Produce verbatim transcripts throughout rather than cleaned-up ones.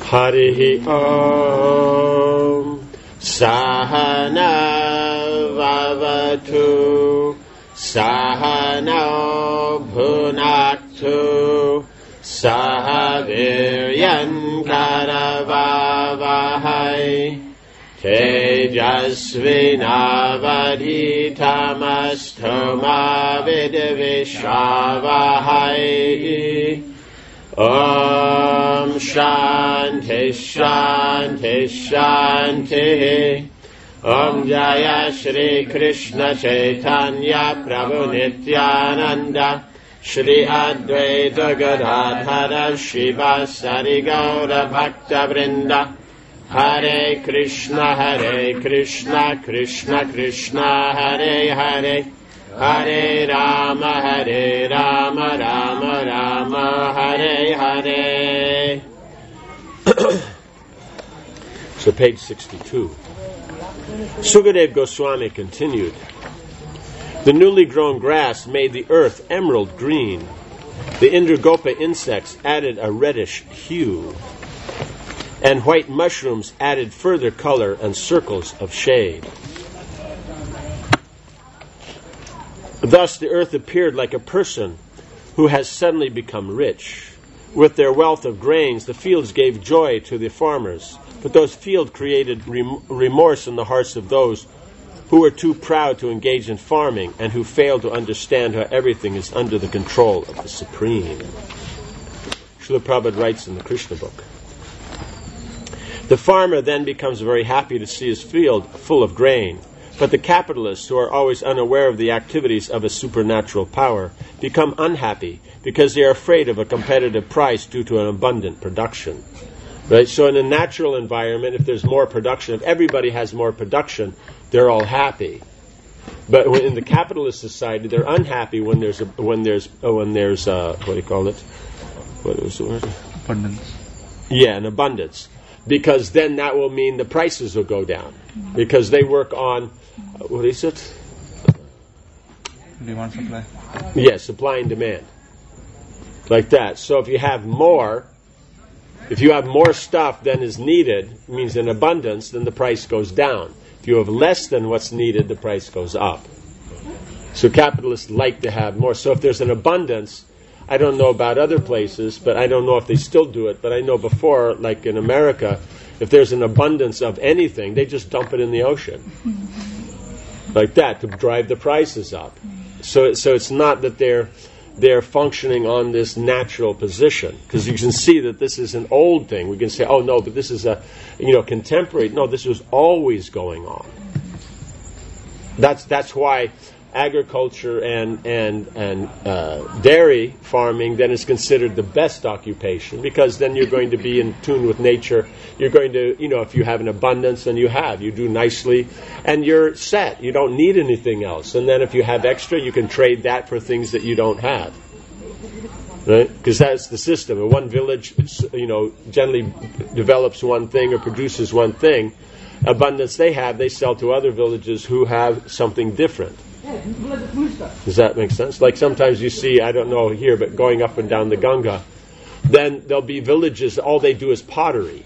Harihi Om Sahana Vavatu Sahana Bhunaktu Sahaviryan Karavavahai Tejasvinavadhitamastu ma vidvishavahai. Om Shanti Shanti Shanti. Om Jaya Shri Krishna Chaitanya Prabhu Nityananda Shri Advaita Gadadhara Shivasari Gaura Bhakta Vrinda. Hare Krishna Hare Krishna Krishna Krishna Hare Hare Hare Rama Hare Rama Rama Rama Hare Hare. So page sixty-two. Sukadeva Goswami continued. The newly grown grass made the earth emerald green. The Indragopa insects added a reddish hue. And white mushrooms added further color and circles of shade. Thus the earth appeared like a person who has suddenly become rich. With their wealth of grains, the fields gave joy to the farmers, but those fields created rem- remorse in the hearts of those who were too proud to engage in farming and who failed to understand how everything is under the control of the Supreme. Srila Prabhupada writes in the Krishna book. The farmer then becomes very happy to see his field full of grain, but the capitalists, who are always unaware of the activities of a supernatural power, become unhappy because they are afraid of a competitive price due to an abundant production. Right? So in a natural environment, if there's more production, if everybody has more production, they're all happy. But when in the capitalist society, they're unhappy when there's a, when there's oh, when there's uh, what do you call it? What was the word? Abundance. Yeah, an abundance. Because then that will mean the prices will go down. Because they work on, uh, what is it? Demand supply. Yeah, supply and demand. Like that. So if you have more, if you have more stuff than is needed, it means in abundance, then the price goes down. If you have less than what's needed, the price goes up. So capitalists like to have more. So if there's an abundance, I don't know about other places, but I don't know if they still do it, but I know before, like in America, if there's an abundance of anything, they just dump it in the ocean. Like that, to drive the prices up. So, so it's not that they're they're functioning on this natural position, because you can see that this is an old thing. We can say, oh no, but this is a, you know, contemporary. No, this was always going on. That's that's why agriculture and and and uh, dairy farming then is considered the best occupation, because then you're going to be in tune with nature. You're going to, you know, if you have an abundance, then you have, you do nicely, and you're set. You don't need anything else. And then if you have extra, you can trade that for things that you don't have, right? Because that's the system. And one village, you know, generally develops one thing or produces one thing. Abundance they have, they sell to other villages who have something different. Does that make sense? Like sometimes you see, I don't know here, but going up and down the Ganga, then there'll be villages, all they do is pottery.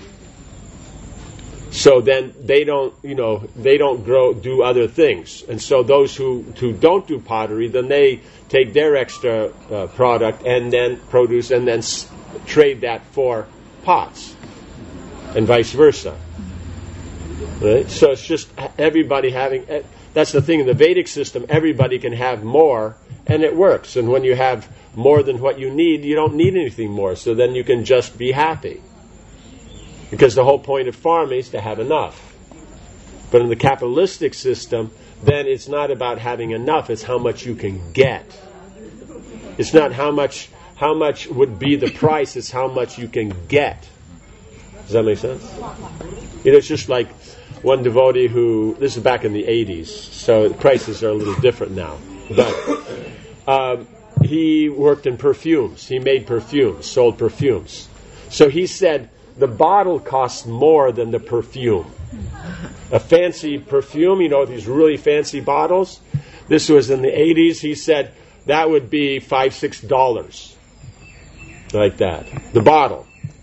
So then they don't, you know, they don't grow, do other things. And so those who, who don't do pottery, then they take their extra uh, product and then produce and then s- trade that for pots, and vice versa. Right? So it's just everybody having... Uh, That's the thing in the Vedic system, everybody can have more, and it works. And when you have more than what you need, you don't need anything more. So then you can just be happy. Because the whole point of farming is to have enough. But in the capitalistic system, then it's not about having enough, it's how much you can get. It's not how much how much would be the price, it's how much you can get. Does that make sense? You know, it's just like one devotee who, this is back in the eighties, so the prices are a little different now. But um, he worked in perfumes. He made perfumes, sold perfumes. So he said the bottle costs more than the perfume. A fancy perfume, you know, these really fancy bottles. This was in the eighties. He said that would be five, six dollars. Like that. The bottle.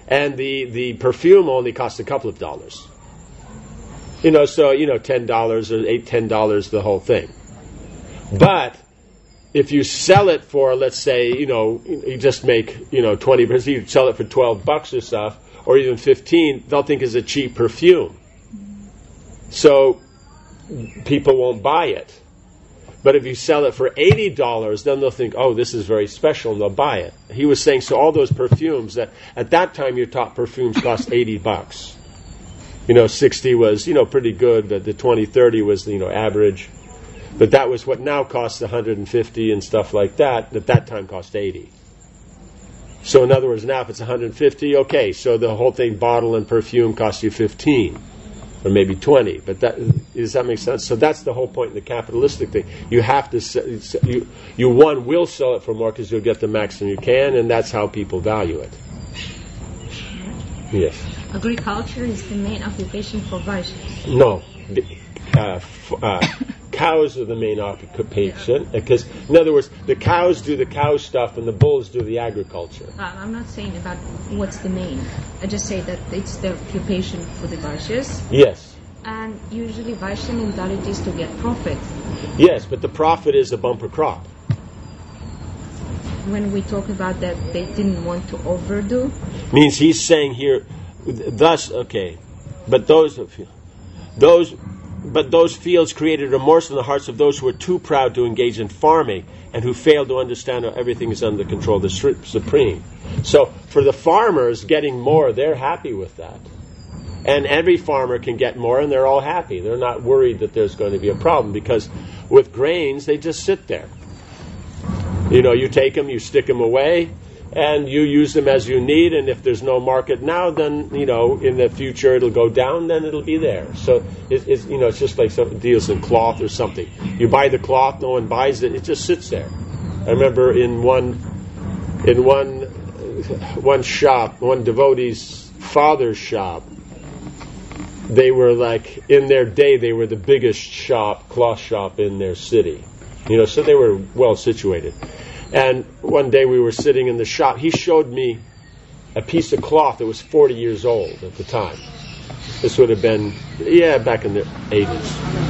and the, the perfume only costs a couple of dollars. You know, so, you know, ten dollars or eight, ten dollars, the whole thing. But if you sell it for, let's say, you know, you just make, you know, twenty percent, you sell it for twelve bucks or stuff, or even fifteen, they'll think it's a cheap perfume. So people won't buy it. But if you sell it for eighty dollars, then they'll think, oh, this is very special, and they'll buy it. He was saying, so all those perfumes, that at that time your top perfumes cost eighty bucks. You know, sixty was, you know, pretty good, but the twenty, thirty was, you know, average. But that was what now costs one hundred fifty and stuff like that. At that time cost eighty. So in other words, now if it's one hundred fifty, okay, so the whole thing, bottle and perfume, costs you fifteen. Or maybe twenty, but that, does that make sense? So that's the whole point in the capitalistic thing. You have to, you, you one will sell it for more because you'll get the maximum you can, and that's how people value it. Yes. Agriculture is the main occupation for Vaishyas. No, uh, f- uh, cows are the main occupation. Because, in other words, the cows do the cow stuff and the bulls do the agriculture. Uh, I'm not saying about what's the main. I just say that it's the occupation for the Vaishyas. Yes. And usually Vaishya mentality is to get profit. Yes, but the profit is a bumper crop. When we talk about that, they didn't want to overdo. Means he's saying here, thus, okay, but those, those, but those fields created remorse in the hearts of those who were too proud to engage in farming and who failed to understand how everything is under the control of the Supreme. So for the farmers, getting more, they're happy with that. And every farmer can get more, and they're all happy. They're not worried that there's going to be a problem, because with grains, they just sit there. You know, you take them, you stick them away, and you use them as you need, and if there's no market now, then, you know, in the future it'll go down, then it'll be there. So, it, it's, you know, it's just like some deals in cloth or something. You buy the cloth, no one buys it, it just sits there. I remember in one, in one, one shop, one devotee's father's shop, they were like, in their day, they were the biggest shop, cloth shop in their city. You know, so they were well situated. And one day we were sitting in the shop. He showed me a piece of cloth that was forty years old at the time. This would have been, yeah, back in the eighties.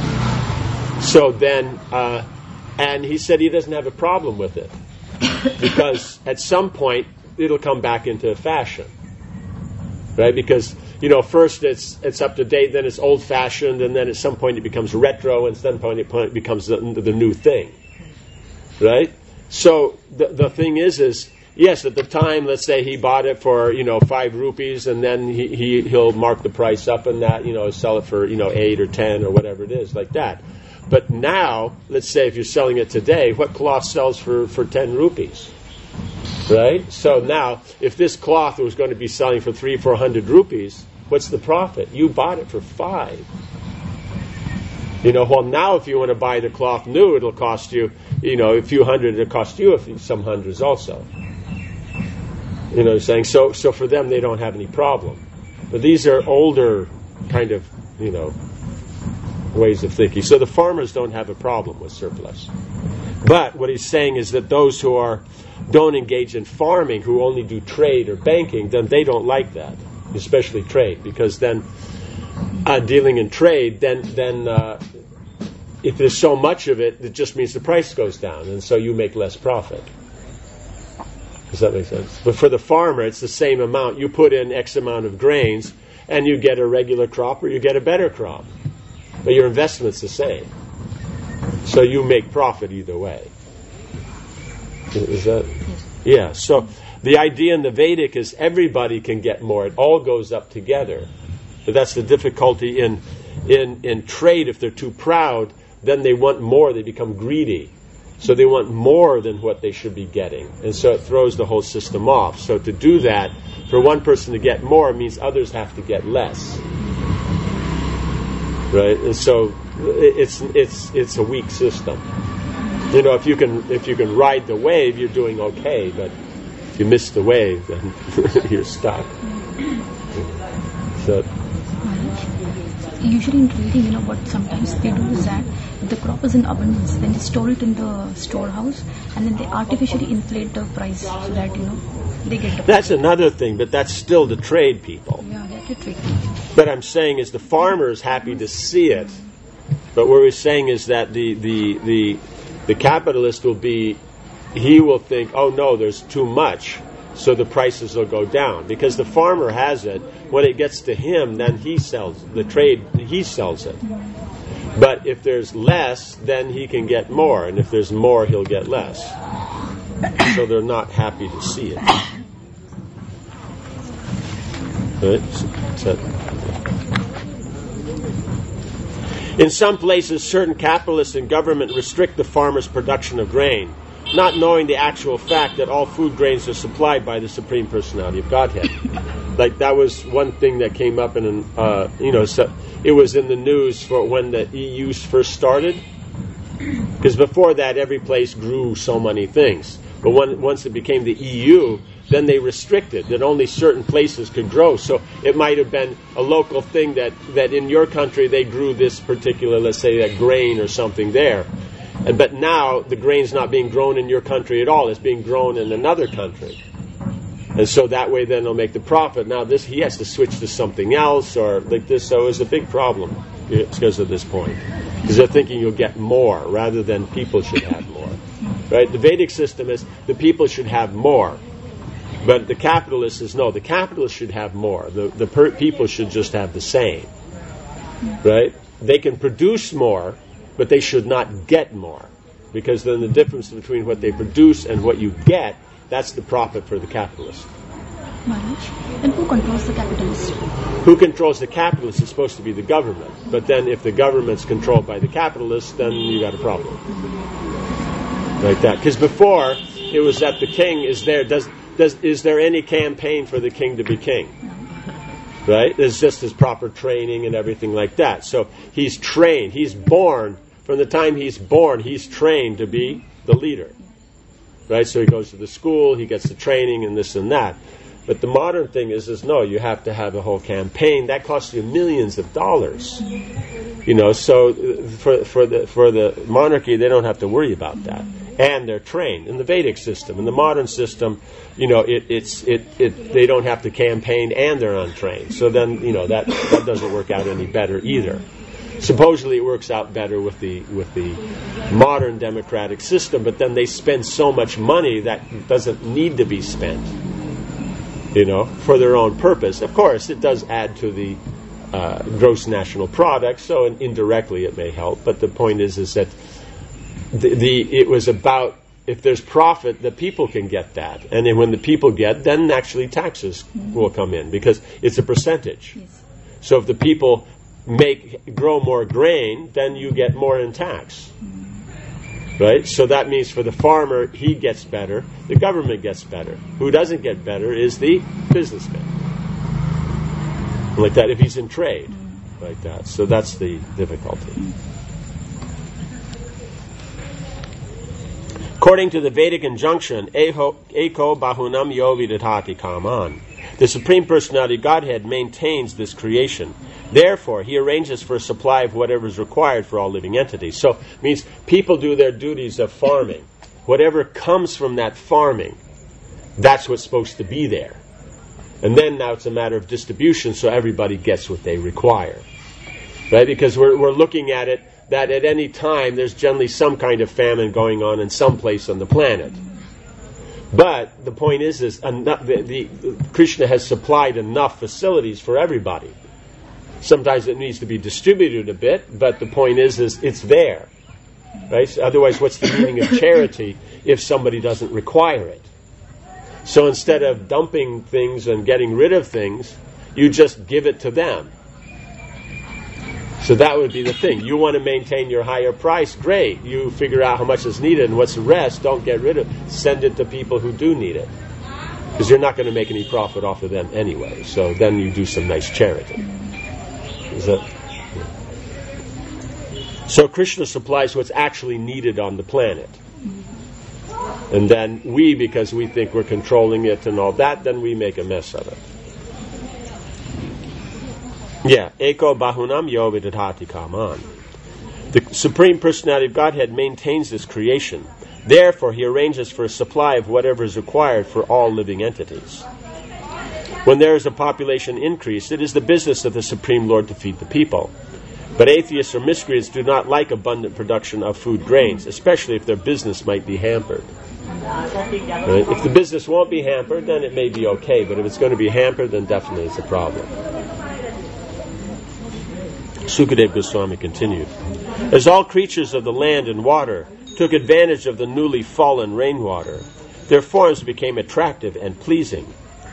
So then, uh, and he said he doesn't have a problem with it, because at some point it'll come back into fashion. Right? Because, you know, first it's it's up to date, then it's old-fashioned, and then at some point it becomes retro, and at some point it becomes the, the new thing. Right? So the the thing is, is yes, at the time, let's say he bought it for, you know, five rupees, and then he, he he'll mark the price up and that, you know, sell it for, you know, eight or ten or whatever it is, like that. But now, let's say if you're selling it today, what cloth sells for, for ten rupees? Right? So now, if this cloth was going to be selling for three, four hundred rupees, what's the profit? You bought it for five. You know, well, now if you want to buy the cloth new, it'll cost you, you know, a few hundred. It'll cost you a few, some hundreds also. You know what I'm saying? So, so for them, they don't have any problem. But these are older kind of, you know, ways of thinking. So the farmers don't have a problem with surplus. But what he's saying is that those who are don't engage in farming, who only do trade or banking, then they don't like that, especially trade, because then uh, dealing in trade, then then uh, if there's so much of it, it just means the price goes down, and so you make less profit. Does that make sense? But for the farmer, it's the same amount. You put in X amount of grains, and you get a regular crop or you get a better crop. But your investment's the same. So you make profit either way. Is that? Yeah. So the idea in the Vedic is everybody can get more. It all goes up together. But that's the difficulty in in in trade. If they're too proud, then they want more. They become greedy. So they want more than what they should be getting. And so it throws the whole system off. So to do that, for one person to get more means others have to get less. Right? And so it's it's it's a weak system. You know, if you can if you can ride the wave, you're doing okay, but if you miss the wave, then you're stuck. So usually in trading, you know, what sometimes they do is that if the crop is in abundance, then they store it in the storehouse, and then they artificially inflate the price so that, you know, They get the That's another thing, but that's still the trade people. Yeah, that's the trick. But I'm saying is the farmer is happy to see it. But what we're saying is that the, the, the, the capitalist will be, he will think, oh no, there's too much, so the prices will go down. Because the farmer has it, when it gets to him, then he sells, the trade, he sells it. But if there's less, then he can get more, and if there's more, he'll get less. So they're not happy to see it. Right? So, in some places, certain capitalists and government restrict the farmer's production of grain, not knowing the actual fact that all food grains are supplied by the Supreme Personality of Godhead. Like that was one thing that came up in, an, uh, you know, so it was in the news for when the E U first started. Because before that, every place grew so many things. But when, once it became the E U, then they restricted that only certain places could grow. So it might have been a local thing that, that in your country they grew this particular, let's say, that grain or something there. And, but now the grain's not being grown in your country at all. It's being grown in another country. And so that way then they'll make the profit. Now this he has to switch to something else or like this. So it's a big problem because of this point. Because they're thinking you'll get more rather than people should have more. Right? The Vedic system is the people should have more. But the capitalist is no, the capitalist should have more. The, the per- people should just have the same. Right? They can produce more, but they should not get more. Because then the difference between what they produce and what you get, that's the profit for the capitalist. Maharaj, and who controls the capitalist? Who controls the capitalist is supposed to be the government. But then if the government's controlled by the capitalist, then you got a problem. Like that. Because before, it was that the king is there. Does, does, is there any campaign for the king to be king? Right? There's just his proper training and everything like that. So he's trained. He's born. From the time he's born, he's trained to be the leader. Right? So he goes to the school, he gets the training and this and that. But the modern thing is, is no, you have to have a whole campaign. That costs you millions of dollars. You know, so for for the for the monarchy, they don't have to worry about that. And they're trained in the Vedic system. In the modern system, you know, it, it's it, it they don't have to campaign and they're untrained. So then, you know, that, that doesn't work out any better either. Supposedly it works out better with the with the modern democratic system, but then they spend so much money that doesn't need to be spent, you know, for their own purpose. Of course, it does add to the uh, gross national product, so indirectly it may help. But the point is, is that the, the it was about if there's profit, the people can get that, and then when the people get, then actually taxes will come in because it's a percentage. Yes. So if the people make grow more grain, then you get more in tax. Right? So that means for the farmer, he gets better, the government gets better. Who doesn't get better is the businessman. Like that, if he's in trade. Like that. So that's the difficulty. According to the Vedic injunction, Eko bahunam yo vidadhati kaman. The Supreme Personality Godhead maintains this creation. Therefore, he arranges for a supply of whatever is required for all living entities. So it means people do their duties of farming. Whatever comes from that farming, that's what's supposed to be there. And then now it's a matter of distribution so everybody gets what they require. Right? Because we're, we're looking at it that at any time there's generally some kind of famine going on in some place on the planet. But the point is, is enough, the, the, Krishna has supplied enough facilities for everybody. Sometimes it needs to be distributed a bit, but the point is, is it's there. Right? So otherwise, what's the meaning of charity if somebody doesn't require it? So instead of dumping things and getting rid of things, you just give it to them. So that would be the thing. You want to maintain your higher price, great. You figure out how much is needed, and what's the rest, don't get rid of it. Send it to people who do need it. Because you're not going to make any profit off of them anyway. So then you do some nice charity. Is that? So Krishna supplies what's actually needed on the planet. And then we, because we think we're controlling it and all that, then we make a mess of it. Yeah, Eko bahunam yo vidadhati kaman. The Supreme Personality of Godhead maintains this creation. Therefore, he arranges for a supply of whatever is required for all living entities. When there is a population increase, it is the business of the Supreme Lord to feed the people. But atheists or miscreants do not like abundant production of food grains, especially if their business might be hampered. Right? If the business won't be hampered, then it may be okay, but if it's going to be hampered, then definitely it's a problem. Sukadeva Goswami continued, as all creatures of the land and water took advantage of the newly fallen rainwater, their forms became attractive and pleasing.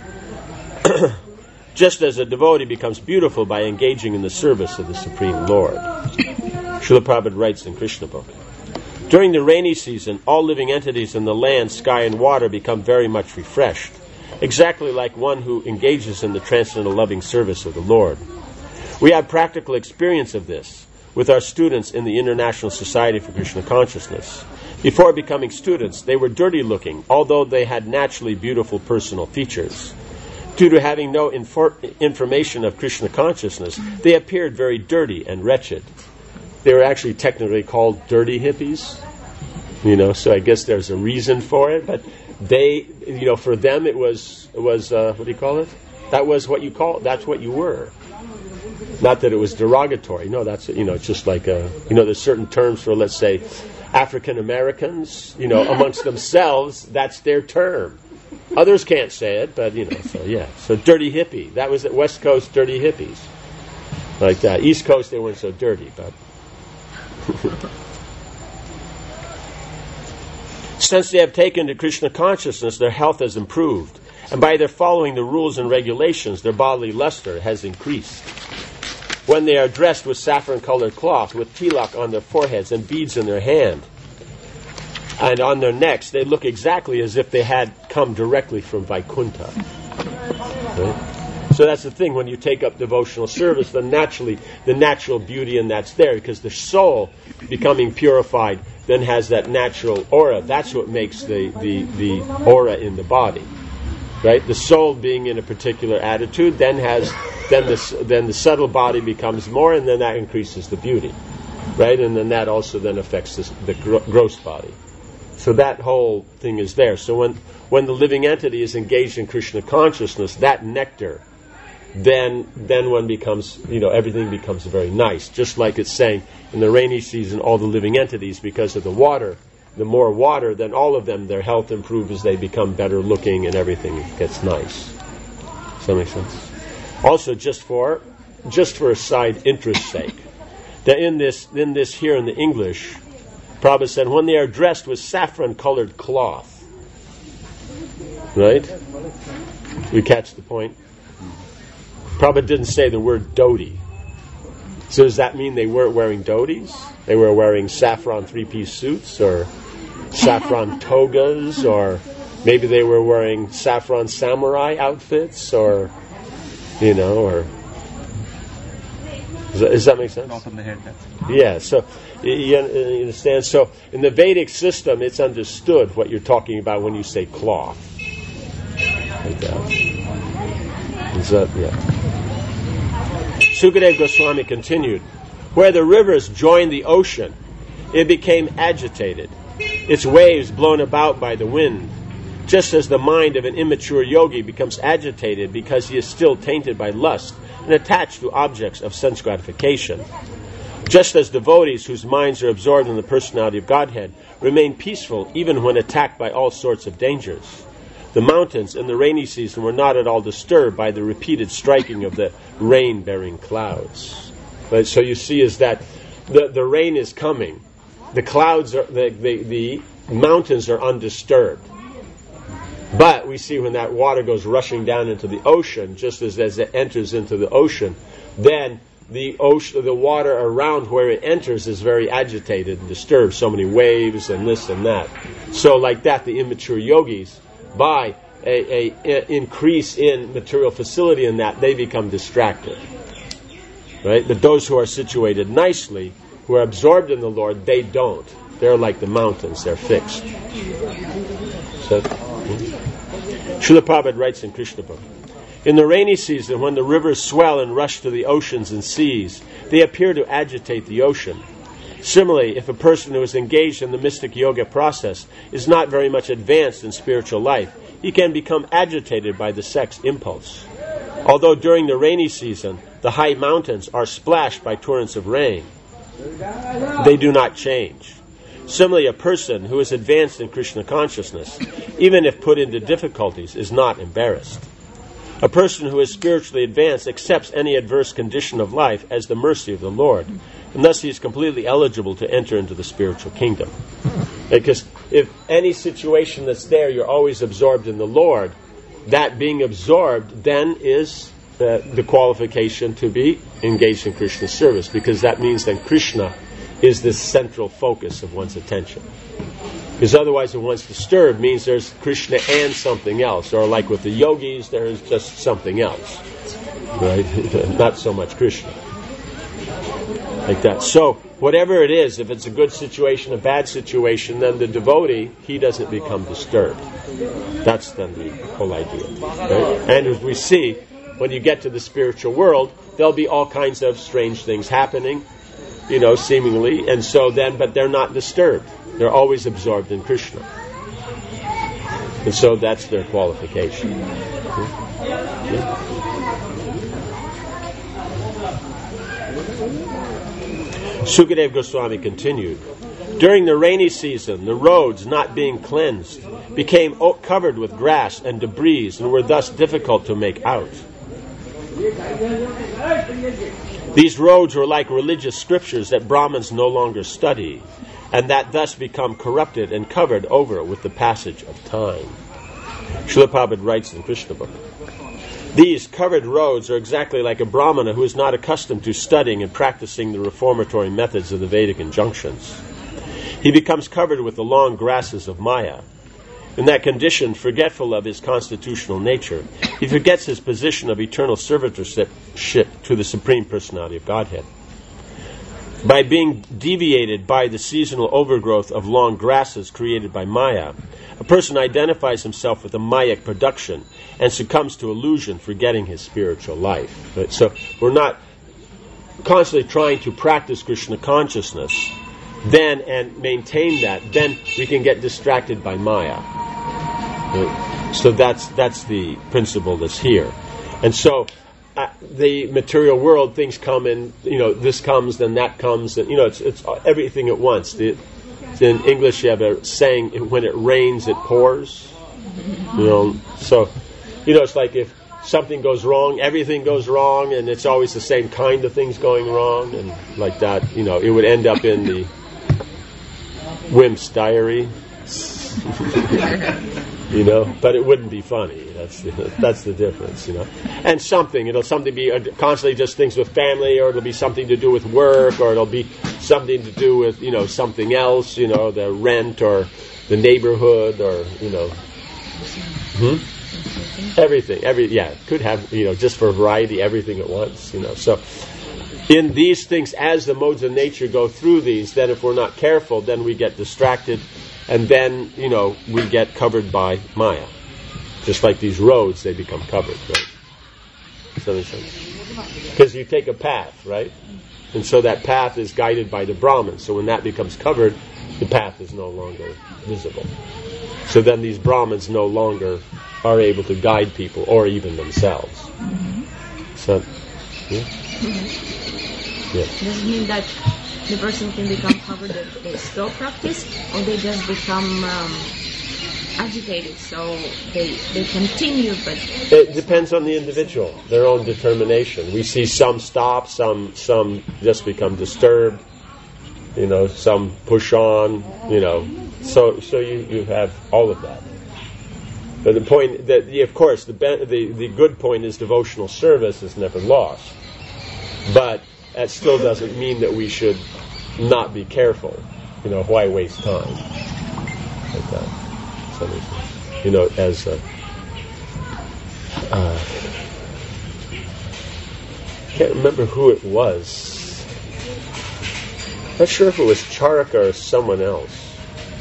Just as a devotee becomes beautiful by engaging in the service of the Supreme Lord. Srila Prabhupada writes in Krishna Book, during the rainy season, all living entities in the land, sky, and water become very much refreshed, exactly like one who engages in the transcendental loving service of the Lord. We have practical experience of this with our students in the International Society for Krishna Consciousness. Before becoming students, they were dirty looking, although they had naturally beautiful personal features. Due to having no infor- information of Krishna consciousness, they appeared very dirty and wretched. They were actually technically called dirty hippies, you know. So I guess there's a reason for it. But they, you know, for them it was it was uh, what do you call it? That was what you call. That's what you were. Not that it was derogatory. No, that's you know, it's just like a you know, there's certain terms for, let's say, African Americans. You know, amongst themselves, that's their term. Others can't say it, but, you know, so, yeah. So, dirty hippie. That was at West Coast, dirty hippies. Like that. East Coast, they weren't so dirty, but... Since they have taken to Krishna consciousness, their health has improved. And by their following the rules and regulations, their bodily luster has increased. When they are dressed with saffron-colored cloth, with tilak on their foreheads and beads in their hand, and on their necks, they look exactly as if they had come directly from Vaikuntha. Right? So that's the thing, when you take up devotional service, then naturally, the natural beauty in that's there, because the soul, becoming purified, then has that natural aura. That's what makes the, the, the aura in the body. Right? The soul being in a particular attitude, then has then the, then the subtle body becomes more, and then that increases the beauty. Right? And then that also then affects the, the gro- gross body. So that whole thing is there. So when, when the living entity is engaged in Krishna consciousness, that nectar, then then one becomes, you know, everything becomes very nice. Just like it's saying, in the rainy season, all the living entities, because of the water, the more water, then all of them, their health improves as they become better looking and everything gets nice. Does that make sense? Also, just for just for a side interest sake, that in this in this here in the English, Prabhupada said, when they are dressed with saffron-colored cloth. Right? We catch the point? Prabhupada didn't say the word dhoti. So does that mean they weren't wearing dhotis? They were wearing saffron three-piece suits, or saffron togas, or maybe they were wearing saffron samurai outfits, or, you know, or... Does that, does that make sense? Off on the head, that's yeah, so you, you understand. So in the Vedic system, it's understood what you're talking about when you say cloth. Like that. Is that, yeah. Sukadeva Goswami continued, where the rivers joined the ocean, it became agitated, its waves blown about by the wind, just as the mind of an immature yogi becomes agitated because he is still tainted by lust and attached to objects of sense gratification. Just as devotees whose minds are absorbed in the personality of Godhead remain peaceful even when attacked by all sorts of dangers. The mountains in the rainy season were not at all disturbed by the repeated striking of the rain-bearing clouds. Right? So you see is that the, the rain is coming. The clouds are, the, the, the mountains are undisturbed. But we see when that water goes rushing down into the ocean, just as, as it enters into the ocean, then the ocean, the water around where it enters is very agitated and disturbed. So many waves and this and that. So like that, the immature yogis, by a, a, a increase in material facility in that, they become distracted. Right? But those who are situated nicely, who are absorbed in the Lord, they don't. They're like the mountains. They're fixed. So, Srila Prabhupada writes in Krishna Book, in the rainy season, when the rivers swell and rush to the oceans and seas, they appear to agitate the ocean. Similarly, if a person who is engaged in the mystic yoga process is not very much advanced in spiritual life, he can become agitated by the sex impulse. Although during the rainy season, the high mountains are splashed by torrents of rain, they do not change. Similarly, a person who is advanced in Krishna consciousness, even if put into difficulties, is not embarrassed. A person who is spiritually advanced accepts any adverse condition of life as the mercy of the Lord, and thus he is completely eligible to enter into the spiritual kingdom. Because if any situation that's there, you're always absorbed in the Lord, that being absorbed then is uh, the qualification to be engaged in Krishna's service, because that means then Krishna is the central focus of one's attention. Because otherwise, if one's disturbed, means there's Krishna and something else. Or like with the yogis, there is just something else. Right? Not so much Krishna. Like that. So, whatever it is, if it's a good situation, a bad situation, then the devotee, he doesn't become disturbed. That's then the whole idea. Right? And as we see, when you get to the spiritual world, there'll be all kinds of strange things happening, you know, seemingly, and so then, but they're not disturbed. They're always absorbed in Krishna. And so that's their qualification. Yeah. Sukadeva Goswami continued, during the rainy season, the roads, not being cleansed, became covered with grass and debris and were thus difficult to make out. These roads were like religious scriptures that Brahmins no longer study, and that thus become corrupted and covered over with the passage of time. Srila Prabhupada writes in Krishna Book, these covered roads are exactly like a Brahmana who is not accustomed to studying and practicing the reformatory methods of the Vedic injunctions. He becomes covered with the long grasses of Maya. In that condition, forgetful of his constitutional nature, he forgets his position of eternal servitorship to the Supreme Personality of Godhead. By being deviated by the seasonal overgrowth of long grasses created by Maya, a person identifies himself with a Mayic production and succumbs to illusion, forgetting his spiritual life. Right? So we're not constantly trying to practice Krishna consciousness, then and maintain that, then we can get distracted by Maya. Right? So that's that's the principle that's here. And so uh, the material world, things come and, you know, this comes, then that comes, and, you know, it's it's everything at once. The, in English, you have a saying, when it rains, it pours. You know, so, you know, it's like if something goes wrong, everything goes wrong, and it's always the same kind of things going wrong, and like that, you know, it would end up in the Wimp's Diary. You know, but it wouldn't be funny. That's the, that's the difference, you know. And something, it'll something be constantly just things with family, or it'll be something to do with work, or it'll be something to do with, you know, something else, you know, the rent or the neighborhood, or, you know, hmm? everything, every yeah, could have, you know, just for variety, everything at once, you know. So in these things, as the modes of nature go through these, then if we're not careful, then we get distracted. And then, you know, we get covered by Maya. Just like these roads, they become covered, right? Does that make sense? Because you take a path, right? And so that path is guided by the Brahmins. So when that becomes covered, the path is no longer visible. So then these Brahmins no longer are able to guide people, or even themselves. Mm-hmm. So, yeah? Mm-hmm. Yeah. Does it mean that the person can become covered if they still practice, or they just become um, agitated, so they they continue, but... It depends on the individual, their own determination. We see some stop, some some just become disturbed, you know, some push on, you know. So so you, you have all of that. But the point, that the, of course, the, the the good point is devotional service is never lost. But that still doesn't mean that we should not be careful. You know, why waste time? Like that. So, you know, as a, uh, I can't remember who it was. Not sure if it was Charaka or someone else.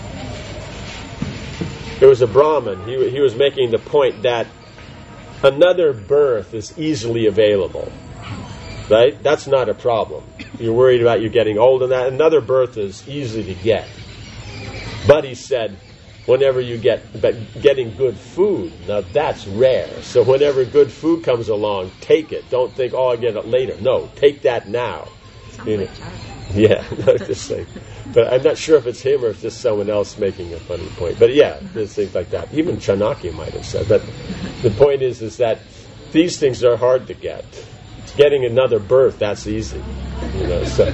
There was a Brahmin. He he was making the point that another birth is easily available. Right? That's not a problem. you're worried about you getting old and that. Another birth is easy to get. But he said, whenever you get, but getting good food, now that's rare. So whenever good food comes along, take it. Don't think, oh, I'll get it later. No, take that now. You know? Yeah, just like, but I'm not sure if it's him or if it's just someone else making a funny point. But yeah, there's things like that. Even Chanakya might have said. But the point is, is that these things are hard to get. Getting another birth, that's easy. You know, so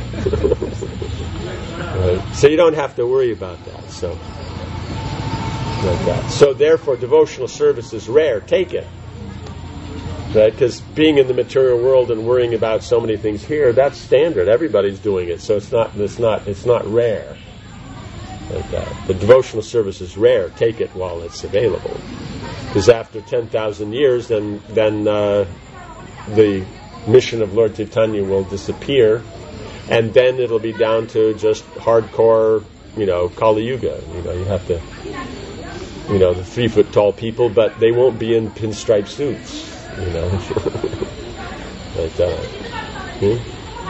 right. So you don't have to worry about that. So like that. So therefore, devotional service is rare. Take it. Right? Because being in the material world and worrying about so many things here, that's standard. Everybody's doing it, so it's not it's not it's not rare. Like that. The devotional service is rare. Take it while it's available. Because after ten thousand years, then then uh, the mission of Lord Chaitanya will disappear, and then it'll be down to just hardcore, you know, Kali Yuga. You know, you have to, you know, the three foot tall people, but they won't be in pinstripe suits. You know, like that. Hmm?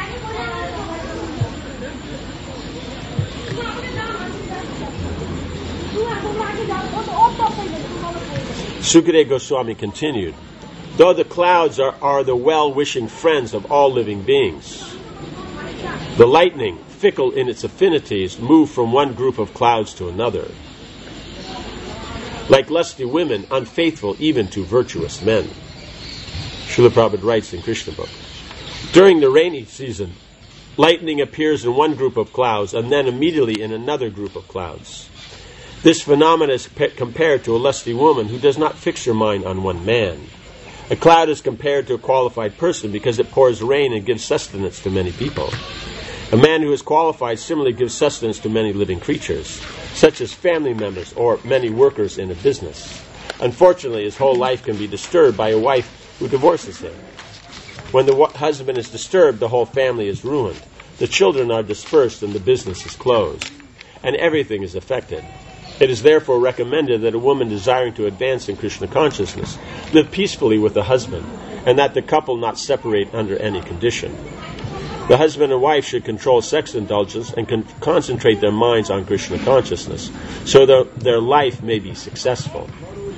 Sukadeva Goswami continued, though the clouds are, are the well-wishing friends of all living beings, the lightning, fickle in its affinities, move from one group of clouds to another. Like lusty women, unfaithful even to virtuous men. Srila Prabhupada writes in Krishna Book, during the rainy season, lightning appears in one group of clouds and then immediately in another group of clouds. This phenomenon is pe- compared to a lusty woman who does not fix her mind on one man. A cloud is compared to a qualified person because it pours rain and gives sustenance to many people. A man who is qualified similarly gives sustenance to many living creatures, such as family members or many workers in a business. Unfortunately, his whole life can be disturbed by a wife who divorces him. When the w- husband is disturbed, the whole family is ruined. The children are dispersed and the business is closed. And everything is affected. It is therefore recommended that a woman desiring to advance in Krishna consciousness live peacefully with the husband, and that the couple not separate under any condition. The husband and wife should control sex indulgence and con- concentrate their minds on Krishna consciousness, so that their life may be successful.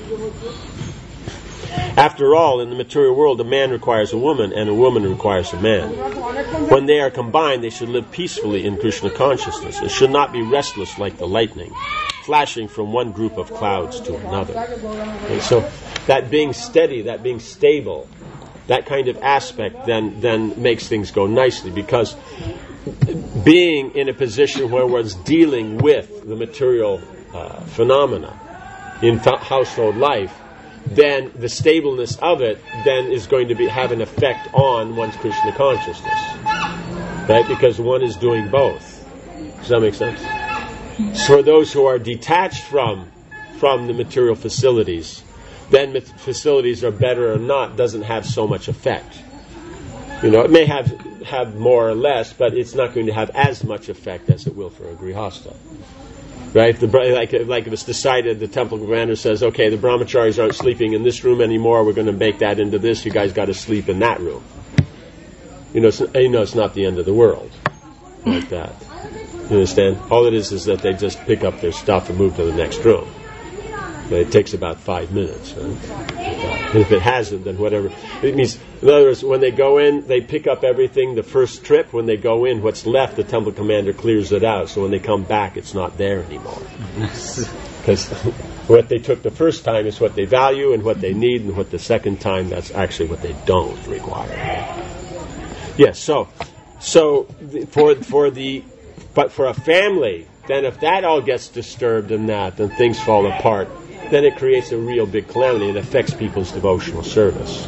After all, in the material world, a man requires a woman and a woman requires a man. When they are combined, they should live peacefully in Krishna consciousness and should not be restless like the lightning, flashing from one group of clouds to another. And so that being steady, that being stable, that kind of aspect then, then makes things go nicely, because being in a position where one's dealing with the material uh, phenomena in fa- household life, then the stableness of it then is going to be have an effect on one's Krishna consciousness, right? Because one is doing both. Does that make sense? So for those who are detached from from the material facilities, then the facilities are better or not doesn't have so much effect. You know, it may have have more or less, but it's not going to have as much effect as it will for a grihasta. Right? The, like, like it was decided, the temple commander says, okay, the brahmacharis aren't sleeping in this room anymore, we're going to make that into this, you guys got to sleep in that room. You know, it's, you know, it's not the end of the world. Like that. You understand? All it is is that they just pick up their stuff and move to the next room. It takes about five minutes. Right? And if it hasn't, then whatever. It means, in other words, when they go in, they pick up everything the first trip. When they go in, what's left, the temple commander clears it out. So when they come back, it's not there anymore. Because what they took the first time is what they value and what they need, and what the second time, that's actually what they don't require. Yes, so, so for for the, but for a family, then if that all gets disturbed in that, then things fall apart. Then it creates a real big calamity and affects people's devotional service.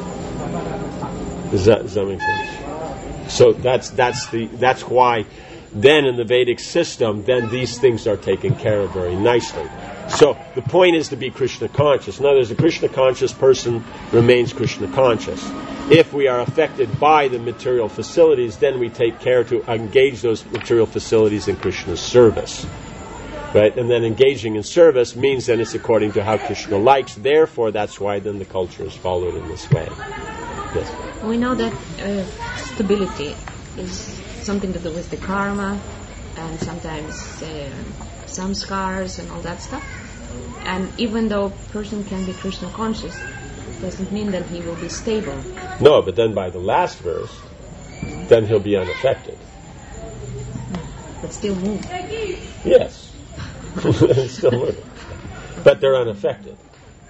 Does that, does that make sense? So that's that's the that's why then in the Vedic system, then these things are taken care of very nicely. So the point is to be Krishna conscious. In other words, a Krishna conscious person remains Krishna conscious. If we are affected by the material facilities, then we take care to engage those material facilities in Krishna's service. Right? And then engaging in service means then it's according to how Krishna likes. Therefore, that's why then the culture is followed in this way. Yes. We know that uh, stability is something to do with the karma, and sometimes uh, some scars and all that stuff. And even though a person can be Krishna conscious, doesn't mean that he will be stable. No, but then by the last verse, then he'll be unaffected. But still move. Yes. Still moving. But they're unaffected.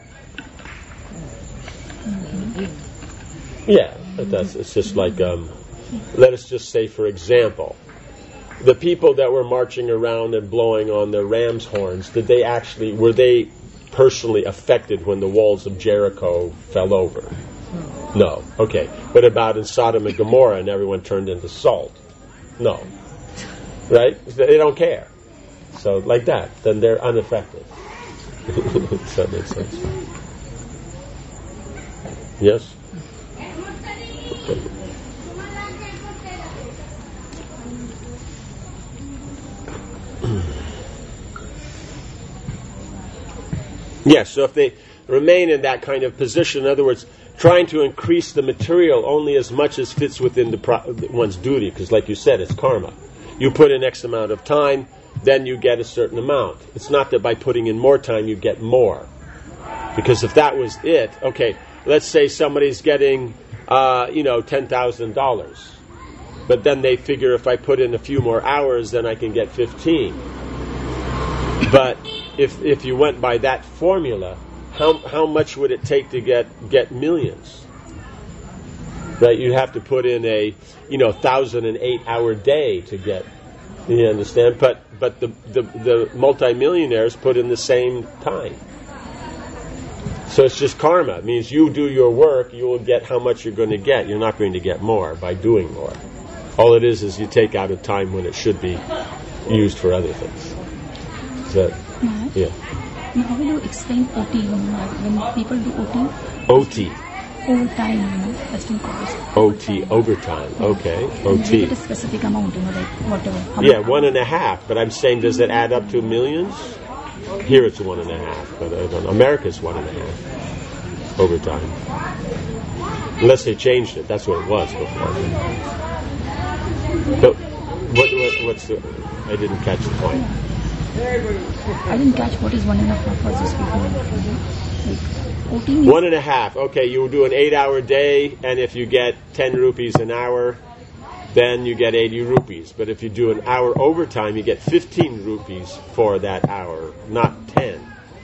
Yeah, but that's, it's just like, um, let us just say, for example, the people that were marching around and blowing on their ram's horns, did they actually, were they personally affected when the walls of Jericho fell over? No. Okay. What about in Sodom and Gomorrah and everyone turned into salt? No. Right? They don't care. So like that, then they're unaffected. Does that make sense? Yes? Okay. Yes, so if they remain in that kind of position, in other words, trying to increase the material only as much as fits within the pro- one's duty, because like you said, it's karma. You put in X amount of time, then you get a certain amount. It's not that by putting in more time you get more. Because if that was it, okay, let's say somebody's getting, uh, you know, ten thousand dollars. But then they figure if I put in a few more hours, then I can get fifteen. But if if you went by that formula, how how much would it take to get, get millions? Right? You'd have to put in a, you know, thousand and eight hour day to get, you understand? But but the, the, the multimillionaires put in the same time. So it's just karma. It means you do your work, you will get how much you're going to get. You're not going to get more by doing more. All it is is you take out a time when it should be used for other things. Is that, Maharaj, yeah. now how will you explain O T when, when people do O T? O T. Overtime, you know, testing calls. O T, overtime. Okay, O T. Make it a specific amount, you know, like whatever. how Yeah, much- one and a half. But I'm saying, does it add up to millions? Here it's one and a half, but I don't know. America's one and a half overtime. Unless they changed it, that's what it was before. But what, what what's the? I didn't catch the point. I didn't catch what is one and a half was just before. Like, O T means One and a half. Okay, you do an eight-hour day, and if you get ten rupees an hour, then you get eighty rupees. But if you do an hour overtime, you get fifteen rupees for that hour, not ten.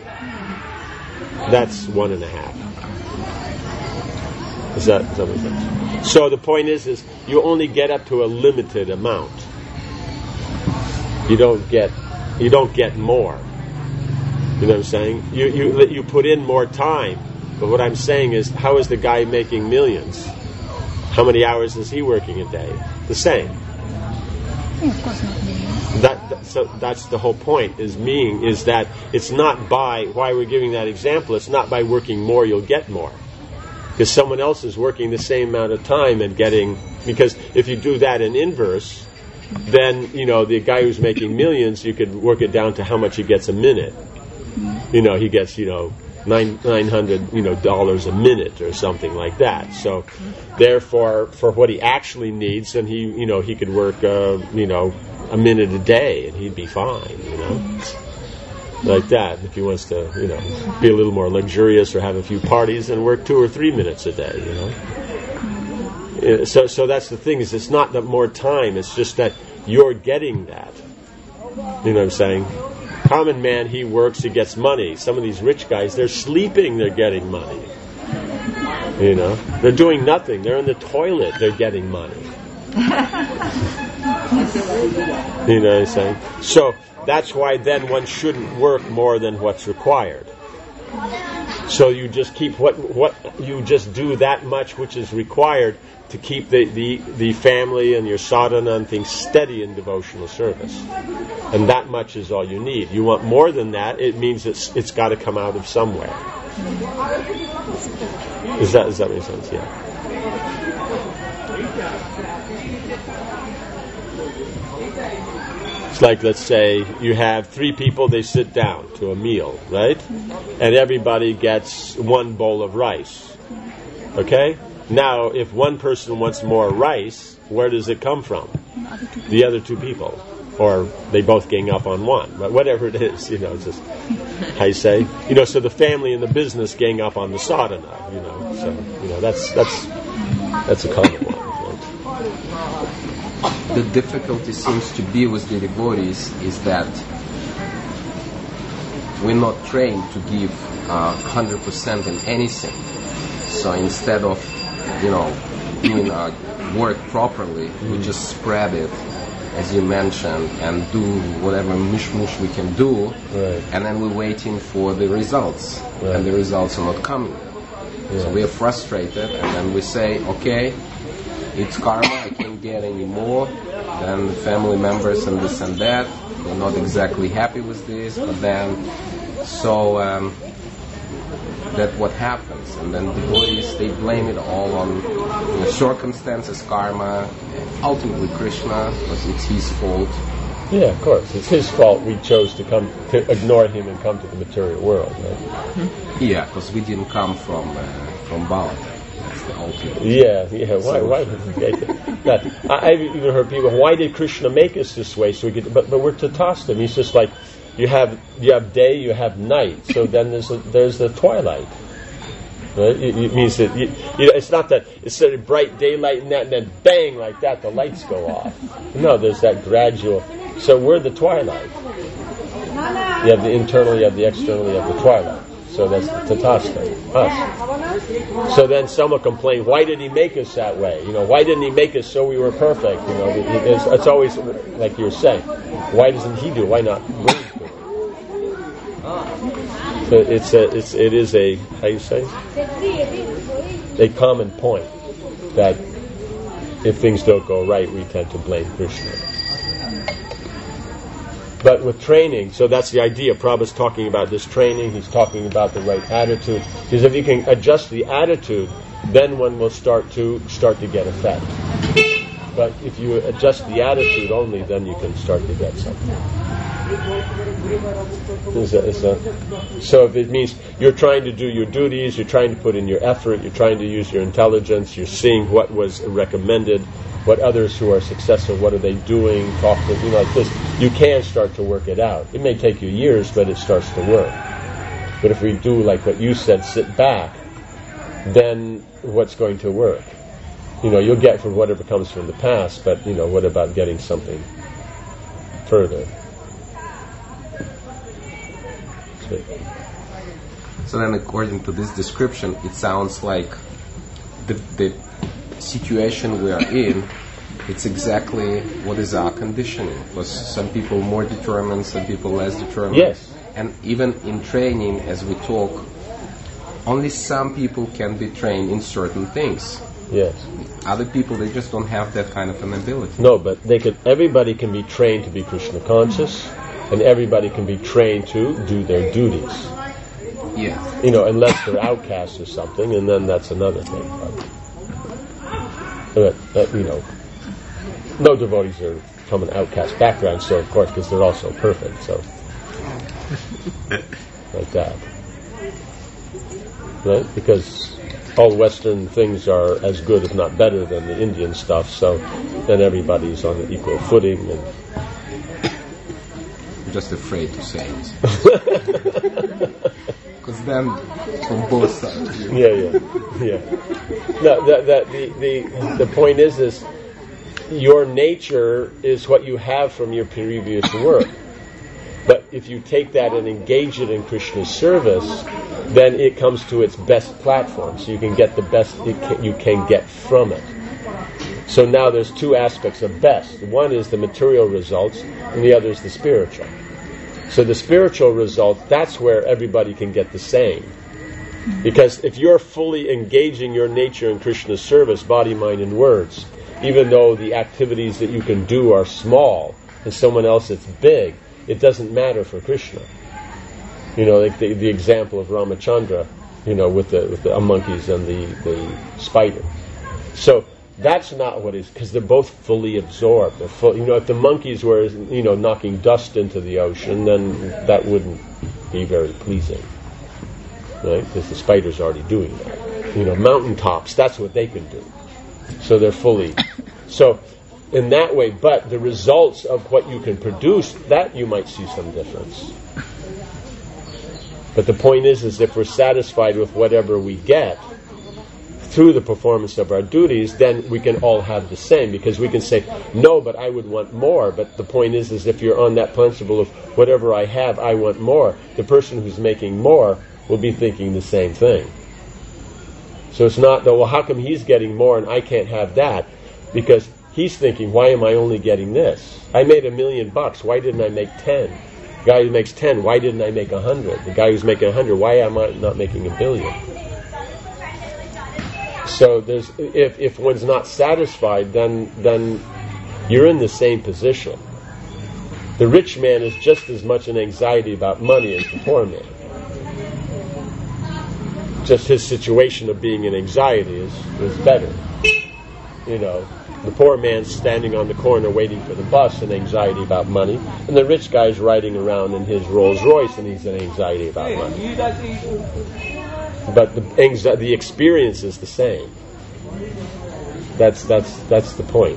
That's one and a half. Is that, is that what it is? So the point is, is you only get up to a limited amount. You don't get, you don't get more. You know what I'm saying? You you you put in more time, but what I'm saying is, how is the guy making millions? How many hours is he working a day? The same. yeah, of course not millions. That, that so that's the whole point. Is meaning is that it's not by why we're giving that example. It's not by working more you'll get more, because someone else is working the same amount of time and getting. Because if you do that in inverse, then you know the guy who's making millions, you could work it down to how much he gets a minute. You know, he gets, you know, nine nine hundred, you know, dollars a minute or something like that. So, therefore, for what he actually needs, then he, you know, he could work, uh, you know, a minute a day, and he'd be fine. You know, like that. If he wants to, you know, be a little more luxurious or have a few parties, and work two or three minutes a day. You know. Uh, So, so that's the thing. Is it's not that more time. It's just that you're getting that. You know what I'm saying? Common man, he works, he gets money. Some of these rich guys, they're sleeping, they're getting money. You know, they're doing nothing. They're in the toilet, they're getting money. You know what I'm saying? So that's why then one shouldn't work more than what's required. So you just keep what what you just do that much which is required to keep the, the, the family and your sadhana and things steady in devotional service. And that much is all you need. You want more than that, it means it's it's got to come out of somewhere. Is that, does that make sense? Yeah. It's like, let's say you have three people, they sit down to a meal, right? And everybody gets one bowl of rice. Okay? Now, if one person wants more rice, where does it come from? The other two people. Or they both gang up on one. But whatever it is, you know, it's just how you say. You know, so the family and the business gang up on the sadhana, you know. So, you know, that's that's that's a common one. Right? The difficulty seems to be with the devotees is that we're not trained to give uh, one hundred percent in anything. So instead of, you know, doing our work properly, mm-hmm. we just spread it, as you mentioned, and do whatever mush-mush we can do, right. and then we're waiting for the results, right. and the results are not coming. Yeah. So we are frustrated, and then we say, okay, it's karma, I can't get any more. Then the family members and this and that, they're not exactly happy with this, but then, so um, that's what happens. And then the devotees, they blame it all on, you know, circumstances, karma, ultimately Krishna, because it's his fault. Yeah, of course. It's his fault we chose to come, to ignore him and come to the material world, right? Yeah, because we didn't come from uh, from Bala. That's the ultimate. Yeah, yeah. Why? Why did we make it? That, I, I've even heard people, why did Krishna make us this way? So we could, but but we're Tathastam. He's just like, you have you have day, you have night. So then there's a, there's the twilight. Right? It, it means that you, you know, it's not that it's sort of bright daylight and that, and then bang like that, the lights go off. No, there's that gradual. So we're the twilight. You have the internal, you have the external, you have the twilight. So that's the Tathastam, us. So then someone complained, why did he make us that way? You know, why didn't he make us so we were perfect? You know, it's, it's always like you were saying. Why doesn't he do it? Why not we do it? So it's a, it's, it is a, how you say? A common point that if things don't go right, we tend to blame Krishna. But with training, so that's the idea. Prabhupada's talking about this training. He's talking about the right attitude. Because if you can adjust the attitude, then one will start to start to get effect. But if you adjust the attitude only, then you can start to get something. It's a, it's a, so if it means you're trying to do your duties, you're trying to put in your effort, you're trying to use your intelligence, you're seeing what was recommended, what others who are successful, what are they doing, talk to, you know, like this, you can start to work it out. It may take you years, but it starts to work. But if we do like what you said, sit back, then what's going to work? You know, you'll get from whatever comes from the past, but, you know, what about getting something further? So, so then according to this description, it sounds like the, the situation we are in, it's exactly what is our conditioning. Because some people more determined, some people less determined. Yes. And even in training, as we talk, only some people can be trained in certain things. Yes. Other people, they just don't have that kind of an ability. No, but they could. Everybody can be trained to be Krishna conscious, and everybody can be trained to do their duties. Yeah. You know, unless they're outcasts or something, and then that's another thing. But, but you know, no devotees are from an outcast background, so of course, because they're all so perfect, so like that, right? Because all Western things are as good, if not better, than the Indian stuff. So then everybody's on an equal footing. And I'm just afraid to say it. Because then, from both sides. You know. Yeah, yeah, yeah. No, that, that the, the the point is, is your nature is what you have from your previous work. But if you take that and engage it in Krishna's service, then it comes to its best platform. So you can get the best it can, you can get from it. So now there's two aspects of best. One is the material results, and the other is the spiritual. So the spiritual result, that's where everybody can get the same. Because if you're fully engaging your nature in Krishna's service, body, mind, and words, even though the activities that you can do are small, and someone else it's big, it doesn't matter for Krishna. You know, like the, the example of Ramachandra, you know, with the with the monkeys and the, the spider. So that's not what is, because they're both fully absorbed. They're full, you know, if the monkeys were, you know, knocking dust into the ocean, then that wouldn't be very pleasing. right? Because the spider's already doing that. You know, mountaintops, that's what they can do. So they're fully... So, in that way, but the results of what you can produce, that you might see some difference. But the point is, is if we're satisfied with whatever we get through the performance of our duties, then we can all have the same, because we can say, no, but I would want more. But the point is, is if you're on that principle of whatever I have, I want more, the person who's making more will be thinking the same thing. So it's not, well, how come he's getting more and I can't have that? Because he's thinking, why am I only getting this? I made a million bucks, why didn't I make ten? The guy who makes ten, why didn't I make a hundred? The guy who's making a hundred, why am I not making a billion? So there's, if if one's not satisfied, then then you're in the same position. The rich man is just as much an anxiety about money as the poor man. Just his situation of being in anxiety is, is better. You know, the poor man's standing on the corner waiting for the bus and anxiety about money, and the rich guy's riding around in his Rolls Royce and he's in anxiety about money. But the anxi- the experience is the same. That's that's that's the point.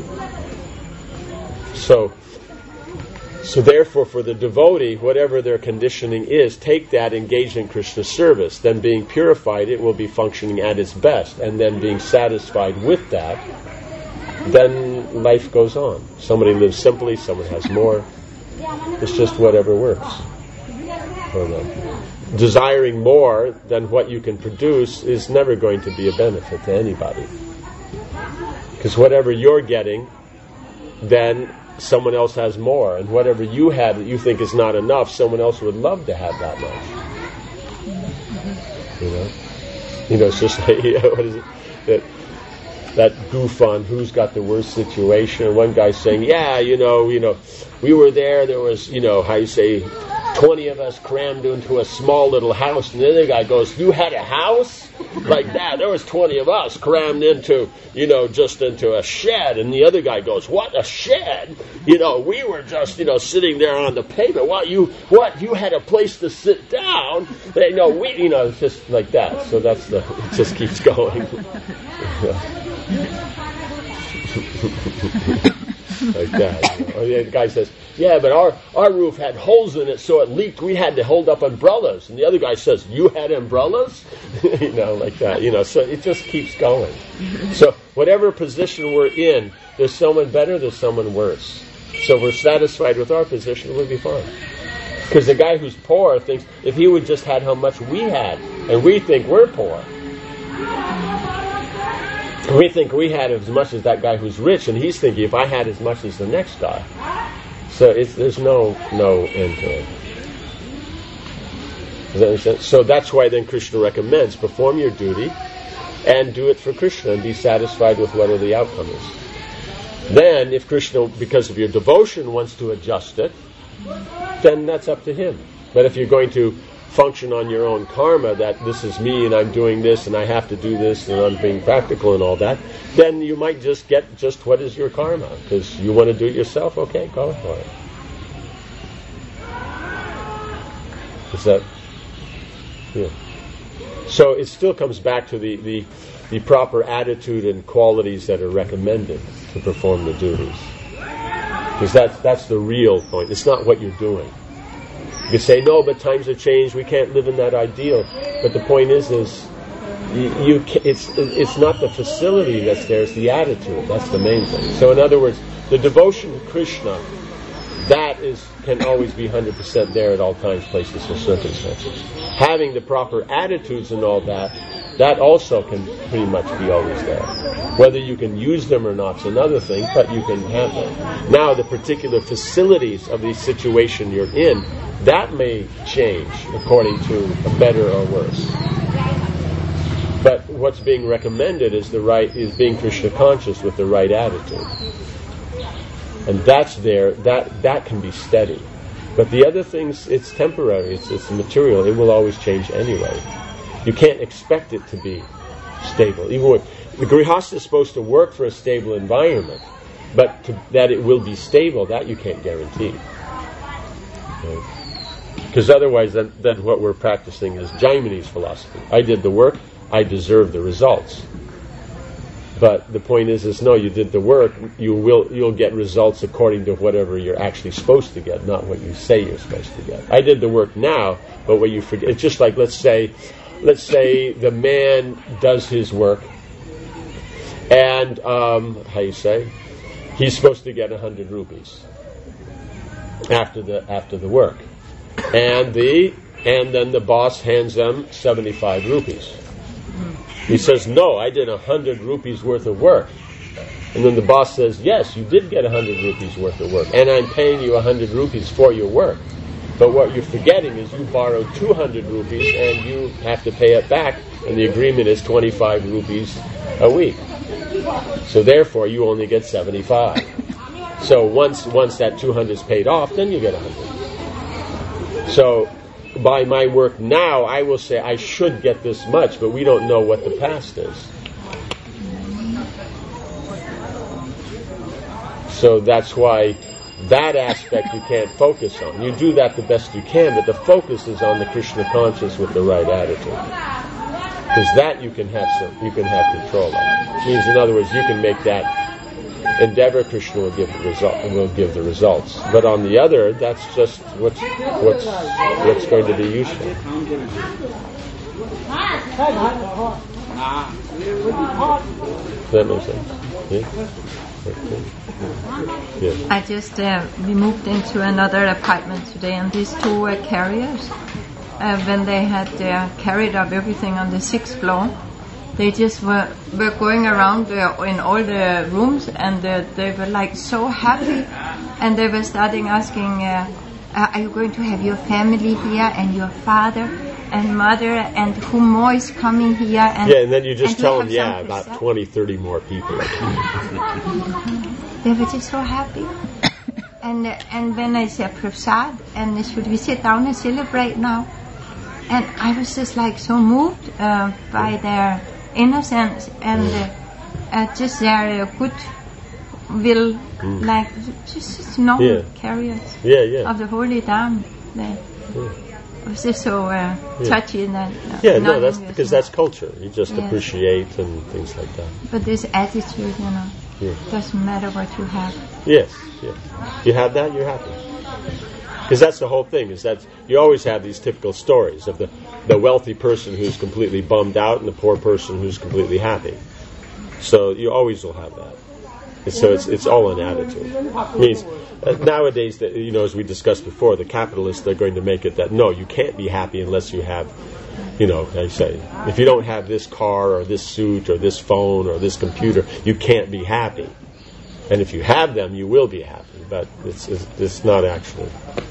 So so therefore, for the devotee, whatever their conditioning is, take that, engage in Krishna service. Then, being purified, it will be functioning at its best, and then being satisfied with that, then life goes on. Somebody lives simply, someone has more. It's just whatever works for them. Desiring more than what you can produce is never going to be a benefit to anybody. Because whatever you're getting, then someone else has more. And whatever you had that you think is not enough, someone else would love to have that much. You know? You know, it's just like, you know, what is it? That, that goof on who's got the worst situation. One guy's saying, yeah, you know, you know, we were there, there was, you know, how you say, twenty of us crammed into a small little house, and the other guy goes, you had a house? Like that, there was twenty of us crammed into, you know, just into a shed, and the other guy goes, what, a shed? You know, we were just, you know, sitting there on the pavement. What, you, what, you had a place to sit down? They know, we, you know, it's just like that. So that's the, it just keeps going. Like that. You know. The guy says, yeah, but our, our roof had holes in it, so it leaked. We had to hold up umbrellas. And the other guy says, you had umbrellas? You know, like that. You know, so it just keeps going. So whatever position we're in, there's someone better, there's someone worse. So if we're satisfied with our position, we'll be fine. Because the guy who's poor thinks, if he would just had how much we had, and we think we're poor. We think we had as much as that guy who's rich, and he's thinking, if I had as much as the next guy. So it's, there's no no end to it. Does that make sense? So that's why then Krishna recommends, perform your duty, and do it for Krishna, and be satisfied with whatever the outcome is. Then, if Krishna, because of your devotion, wants to adjust it, then that's up to him. But if you're going to function on your own karma, that this is me and I'm doing this and I have to do this and I'm being practical and all that, then you might just get just what is your karma, because you want to do it yourself. Okay, go for it. Is that yeah. So it still comes back to the, the the proper attitude and qualities that are recommended to perform the duties, because that's that's the real point. It's not what you're doing. You can say, no, but times have changed, we can't live in that ideal. But the point is, is you, you can, it's it's not the facility that's there, it's the attitude. That's the main thing. So in other words, the devotion to Krishna, that is can always be one hundred percent there at all times, places, or circumstances. Having the proper attitudes and all that, that also can pretty much be always there. Whether you can use them or not is another thing, but you can have them. Now, the particular facilities of the situation you're in, that may change according to a better or worse. But what's being recommended is the right is being Krishna conscious with the right attitude. And that's there, that that can be steady. But the other things, it's temporary, it's, it's material, it will always change anyway. You can't expect it to be stable. Even when the grihastha is supposed to work for a stable environment, but to, that it will be stable, that you can't guarantee. Right? You Because otherwise, then, then what we're practicing is Jaimini's philosophy. I did the work, I deserve the results. But the point is, is no, you did the work, you will, you'll get results according to whatever you're actually supposed to get, not what you say you're supposed to get. I did the work now, but what you forget, it's just like, let's say, let's say the man does his work, and, um, how you say, he's supposed to get a hundred rupees after the, after the work. And the, and then the boss hands them seventy-five rupees. He says, no, I did a hundred rupees worth of work. And then the boss says, yes, you did get a hundred rupees worth of work, and I'm paying you a hundred rupees for your work. But what you're forgetting is you borrowed two hundred rupees and you have to pay it back, and the agreement is twenty-five rupees a week. So therefore you only get seventy-five. So once once that two hundred is paid off, then you get one hundred. So by my work now, I will say I should get this much, but we don't know what the past is. So that's why that aspect you can't focus on. You do that the best you can, but the focus is on the Krishna conscious with the right attitude. Because that you can have some, you can have control of. It means, in other words, you can make that endeavor. Krishna will give the result, will give the results. But on the other, that's just what's what's what's going to be useful. Does that make sense? Yeah? Okay. Yeah. I just uh, we moved into another apartment today, and these two uh, carriers, uh, when they had uh, carried up everything on the sixth floor, they just were were going around uh, in all the rooms, and uh, they were like so happy, and they were starting asking, uh, "Are you going to have your family here, and your father and mother, and who more is coming here?" And yeah, and then you just tell them, yeah, about twenty, thirty more people. They were just so happy. And uh, and when I said Prasad, and should we sit down and celebrate now? And I was just like so moved uh, by their innocence and uh, uh, just their uh, good will, mm. like just, just normal yeah. carriers yeah, yeah. of the Holy Dham. They, yeah. It was just so uh, yeah. touchy in that. Uh, yeah, no, that's because that's culture. You just yeah. appreciate and things like that. But this attitude, you know, yeah. doesn't matter what you have. Yes, yes. You have that, you're happy. Because that's the whole thing, is that you always have these typical stories of the, the wealthy person who's completely bummed out and the poor person who's completely happy. So you always will have that. And so it's it's all an attitude. It means uh, nowadays, that, you know, as we discussed before, the capitalists, they're going to make it that no, you can't be happy unless you have, you know, I say, if you don't have this car or this suit or this phone or this computer, you can't be happy. And if you have them, you will be happy. But it's it's, it's not actually.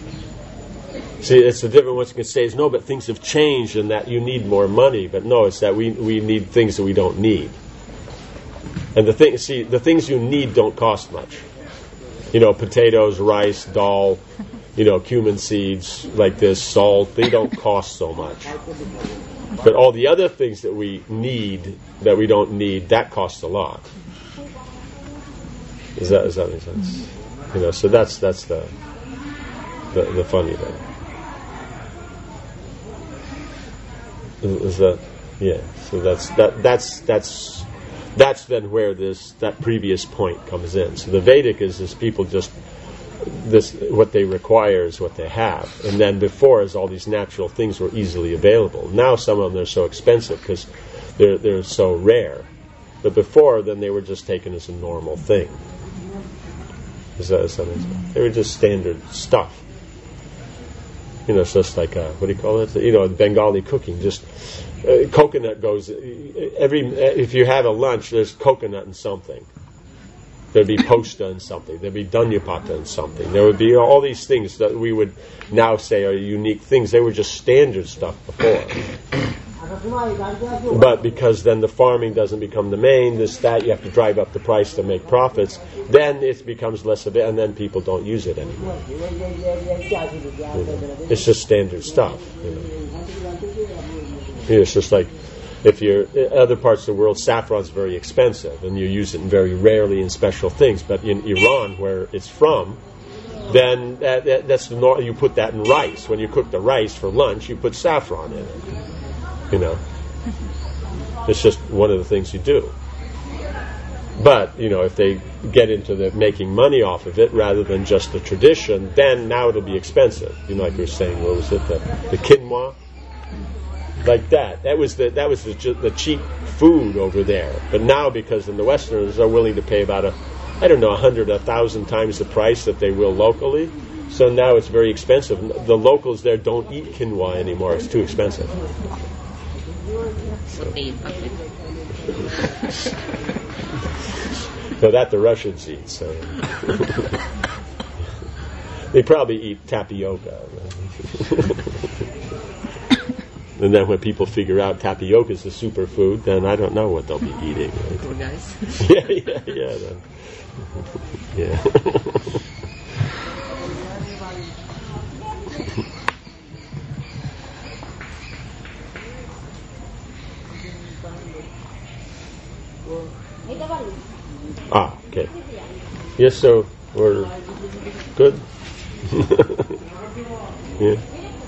See, it's a different one you can say is, no, but things have changed and that you need more money. But no, it's that we we need things that we don't need. And the thing, see, the things you need don't cost much. You know, potatoes, rice, dal, you know, cumin seeds like this, salt, they don't cost so much. But all the other things that we need, that we don't need, that costs a lot. Does that, does that make sense? You know, so that's that's the the, the funny thing. Is, is that, yeah, so that's that that's that's That's then where this that previous point comes in. So the Vedic is this people just this what they require is what they have, and then before is all these natural things were easily available. Now some of them are so expensive because they're they're so rare. But before then they were just taken as a normal thing. Is that, is that they were just standard stuff. You know, it's just like a, what do you call it? You know, Bengali cooking. Just uh, coconut goes every. If you have a lunch, there's coconut in something. There'd be posta in something. There'd be danyapata in something. There would be all these things that we would now say are unique things. They were just standard stuff before. But because then the farming doesn't become the main, this that you have to drive up the price to make profits. Then it becomes less of it, and then people don't use it anymore. You know? It's just standard stuff. You know? You know, it's just like if you're in other parts of the world, saffron's very expensive, and you use it very rarely in special things. But in Iran, where it's from, then that, that, that's the nor- you put that in rice. When you cook the rice for lunch, you put saffron in it. You know, it's just one of the things you do. But, you know, if they get into the making money off of it rather than just the tradition, then now it'll be expensive. You know, like you were saying, what was it, the, the quinoa? Like that. That was the that was the, the cheap food over there. But now, because in the Westerners are willing to pay about a, I don't know, a hundred, a thousand times the price that they will locally, so now it's very expensive. The locals there don't eat quinoa anymore. It's too expensive. So they eat buffet. So that the Russians eat. So they probably eat tapioca. And then when people figure out tapioca is a superfood, then I don't know what they'll be eating. Right? Poor guys. yeah, yeah, yeah. Then. Yeah. Ah, okay. Yes, so we're good. Yeah.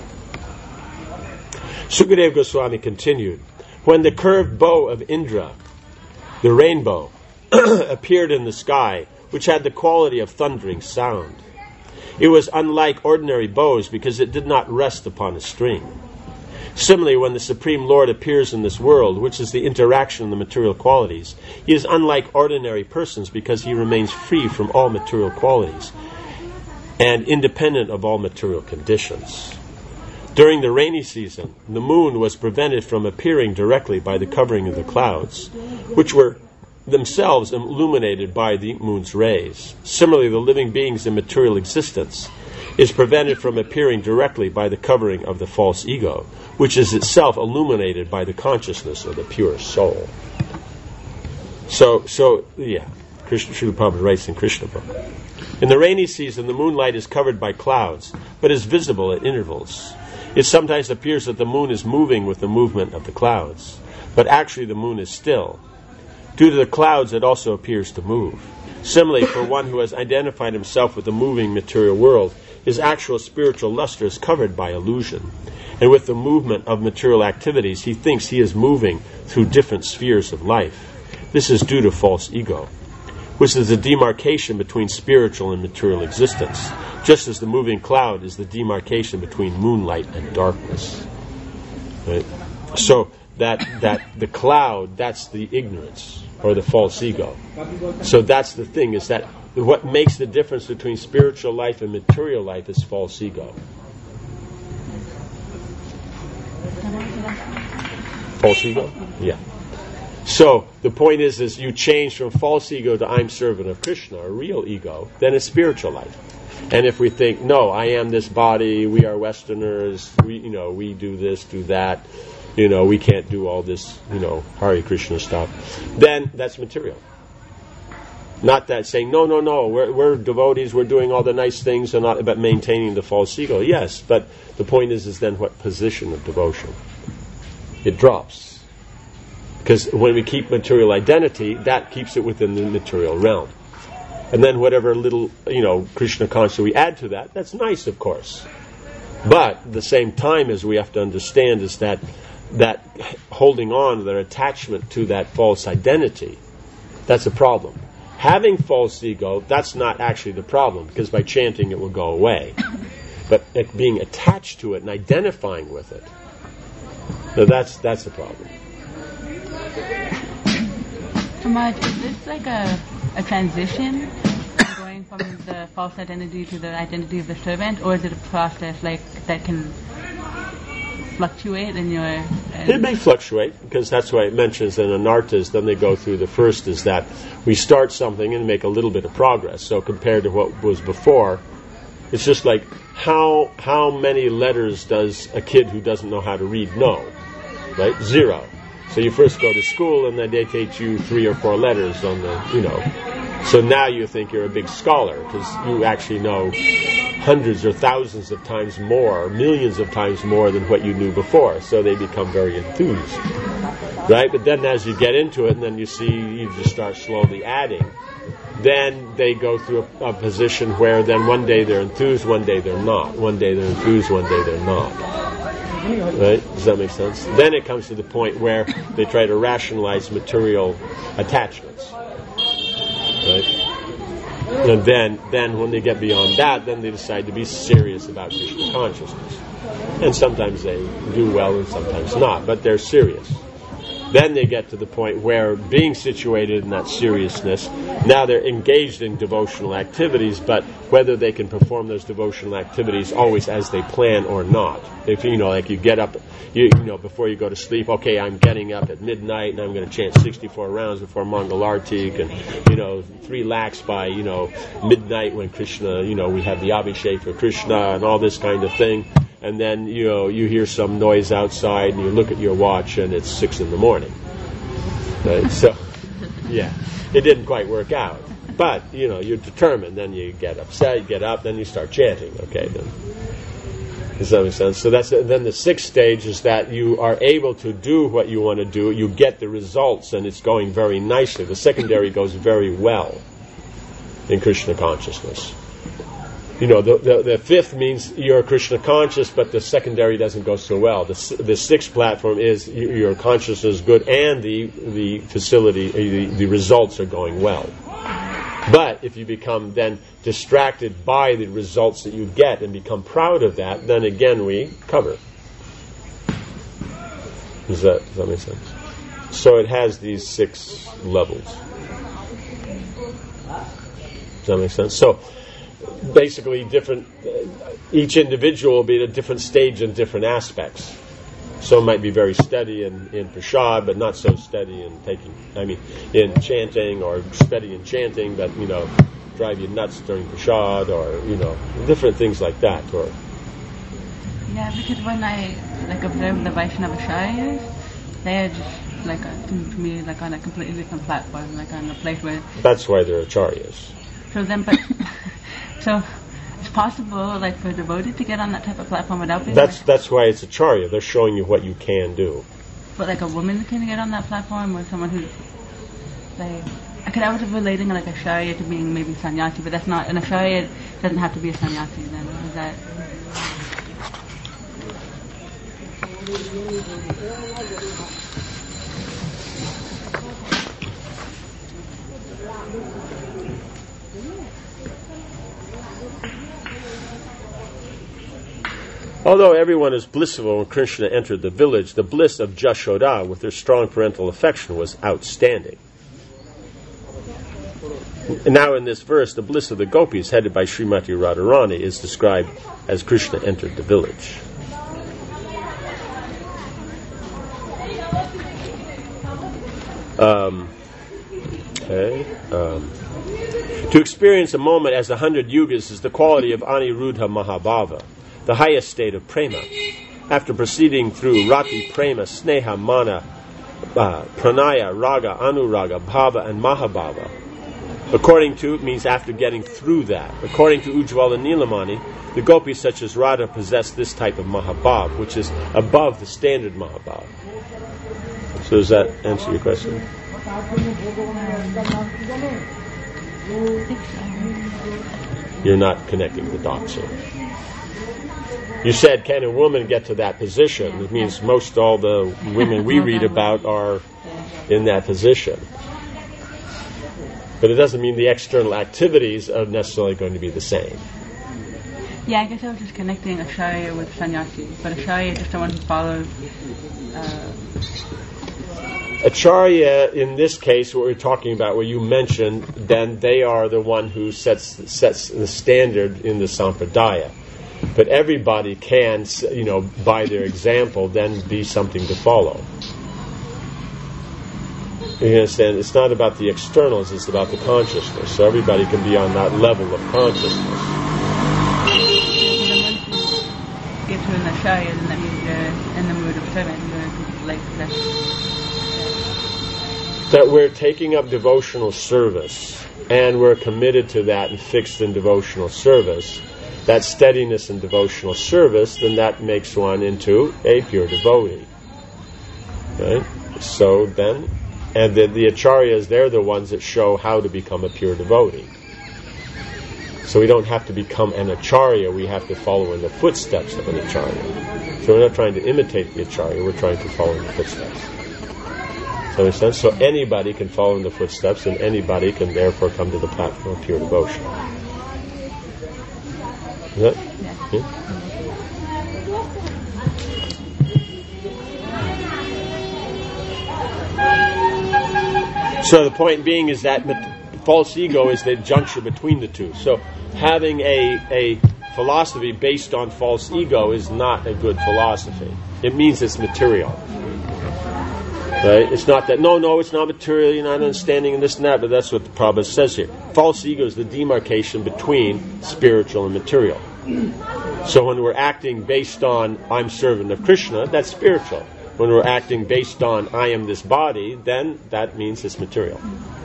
Sukadeva Goswami continued, when the curved bow of Indra, the rainbow, appeared in the sky, which had the quality of thundering sound, it was unlike ordinary bows because it did not rest upon a string. Similarly, when the Supreme Lord appears in this world, which is the interaction of the material qualities, he is unlike ordinary persons because he remains free from all material qualities and independent of all material conditions. During the rainy season, the moon was prevented from appearing directly by the covering of the clouds, which were themselves illuminated by the moon's rays. Similarly, the living beings in material existence is prevented from appearing directly by the covering of the false ego, which is itself illuminated by the consciousness of the pure soul. So, so yeah, Krishna, Srila Prabhupada writes in Krishna book. In the rainy season, the moonlight is covered by clouds, but is visible at intervals. It sometimes appears that the moon is moving with the movement of the clouds, but actually the moon is still. Due to the clouds, it also appears to move. Similarly, for one who has identified himself with the moving material world, his actual spiritual luster is covered by illusion. And with the movement of material activities, he thinks he is moving through different spheres of life. This is due to false ego, which is the demarcation between spiritual and material existence, just as the moving cloud is the demarcation between moonlight and darkness. Right? So that that the cloud, that's the ignorance or the false ego. So that's the thing, is that what makes the difference between spiritual life and material life is false ego. False ego? Yeah. So the point is, is you change from false ego to I'm servant of Krishna, a real ego, then it's spiritual life. And if we think, no, I am this body, we are Westerners, we you know, we do this, do that, you know, we can't do all this, you know, Hare Krishna stuff, then that's material. Not that saying, no, no, no, we're, we're devotees, we're doing all the nice things, and not about maintaining the false ego. Yes, but the point is, is then what position of devotion? It drops. Because when we keep material identity, that keeps it within the material realm. And then whatever little, you know, Krishna consciousness we add to that, that's nice, of course. But at the same time, as we have to understand, is that that holding on, that attachment to that false identity, that's a problem. Having false ego, that's not actually the problem, because by chanting it will go away. But it being attached to it and identifying with it, so that's that's the problem. Samaj, is this like a, a transition going from the false identity to the identity of the servant, or is it a process like that can fluctuate in your... Uh, it may fluctuate, because that's why it mentions in Anartas, then they go through the first is that we start something and make a little bit of progress. So compared to what was before, it's just like, how how many letters does a kid who doesn't know how to read know? Right? Zero. So you first go to school and then they teach you three or four letters on the, you know. So now you think you're a big scholar because you actually know hundreds or thousands of times more, millions of times more than what you knew before. So they become very enthused. Right? But then as you get into it, and then you see, you just start slowly adding. then they go through a, a position where then one day they're enthused, one day they're not. One day they're enthused, one day they're not. Right? Does that make sense? Then it comes to the point where they try to rationalize material attachments. Right? And then, then when they get beyond that, then they decide to be serious about Krishna consciousness. And sometimes they do well and sometimes not, but they're serious. Then they get to the point where, being situated in that seriousness, now they're engaged in devotional activities, but whether they can perform those devotional activities always as they plan or not. If you know, like you get up, you, you know, before you go to sleep, okay, I'm getting up at midnight and I'm going to chant sixty-four rounds before Mangal Artik, and you know, three lakhs by you know midnight when Krishna, you know, we have the Abhishek for Krishna and all this kind of thing. And then, you know, you hear some noise outside and you look at your watch and it's six in the morning. Right? So, yeah, it didn't quite work out. But, you know, you're determined. Then you get upset, you get up, then you start chanting. Okay, then. Does that make sense? So that's then the sixth stage is that you are able to do what you want to do. You get the results and it's going very nicely. The secondary goes very well in Krishna consciousness. You know, the, the the fifth means you're Krishna conscious, but the secondary doesn't go so well. The the sixth platform is your consciousness is good, and the the facility, the, the results are going well. But if you become then distracted by the results that you get and become proud of that, then again we cover. Does that does that make sense? So it has these six levels. Does that make sense? So. Basically, different. Uh, each individual will be at a different stage in different aspects. Some might be very steady in, in prasad, but not so steady in taking. I mean, in chanting, or steady in chanting, but you know, drive you nuts during prasad, or you know, different things like that. Or yeah, because when I like observe the Vaishnava Acharyas, they are just like a, to me like on a completely different platform, like on a place where. That's why they're acharyas. So then, but. So it's possible, like, for a devotee to get on that type of platform without being... That's that's why it's acharya. They're showing you what you can do. But, like, a woman can get on that platform, or someone who's, like... I could I was relating, like, acharya to being maybe sannyasi, but that's not... An acharya doesn't have to be a sannyasi, then. Is that... Although everyone is blissful when Krishna entered the village, the bliss of Jashoda with her strong parental affection was outstanding. Now in this verse, the bliss of the gopis, headed by Srimati Radharani, is described as Krishna entered the village. Um, okay. Um, to experience a moment as a hundred yugas is the quality of Aniruddha Mahabhava, the highest state of prema. After proceeding through rati, prema, sneha, mana, uh, pranaya, raga, anuraga, bhava, and mahabhava. According to, it means after getting through that. According to Ujjvala Nilamani, the gopis such as Radha possess this type of mahabhav, which is above the standard mahabhav. So does that answer your question? You're not connecting the dots here. You said, can a woman get to that position? It means most all the women we read about are in that position. But it doesn't mean the external activities are necessarily going to be the same. Yeah, I guess I was just connecting acharya with sannyasi. But acharya is just someone who follows... Uh, Acharya, in this case, what we're talking about, where you mentioned, then they are the one who sets sets the standard in the sampradaya. But everybody can, you know, by their example, then be something to follow. You understand? It's not about the externals, it's about the consciousness. So everybody can be on that level of consciousness. Get to an acharya, then that means you're in the mood of serving. You're like that. That we're taking up devotional service, and we're committed to that and fixed in devotional service. That steadiness in devotional service, then that makes one into a pure devotee. Right? So then, And the, the acharyas, they're the ones that show how to become a pure devotee. So we don't have to become an acharya, we have to follow in the footsteps of an acharya. So we're not trying to imitate the acharya, we're trying to follow in the footsteps. Does that make sense? So anybody can follow in the footsteps, and anybody can therefore come to the platform of pure devotion. Is that? Yeah. Yeah? So the point being is that false ego is the juncture between the two. So having a, a philosophy based on false ego is not a good philosophy. It means it's material. Right? It's not that, no, no, it's not material, you're not understanding and this and that, but that's what the Prabhupada says here. False ego is the demarcation between spiritual and material. So when we're acting based on, I'm servant of Krishna, that's spiritual. When we're acting based on, I am this body, then that means it's material.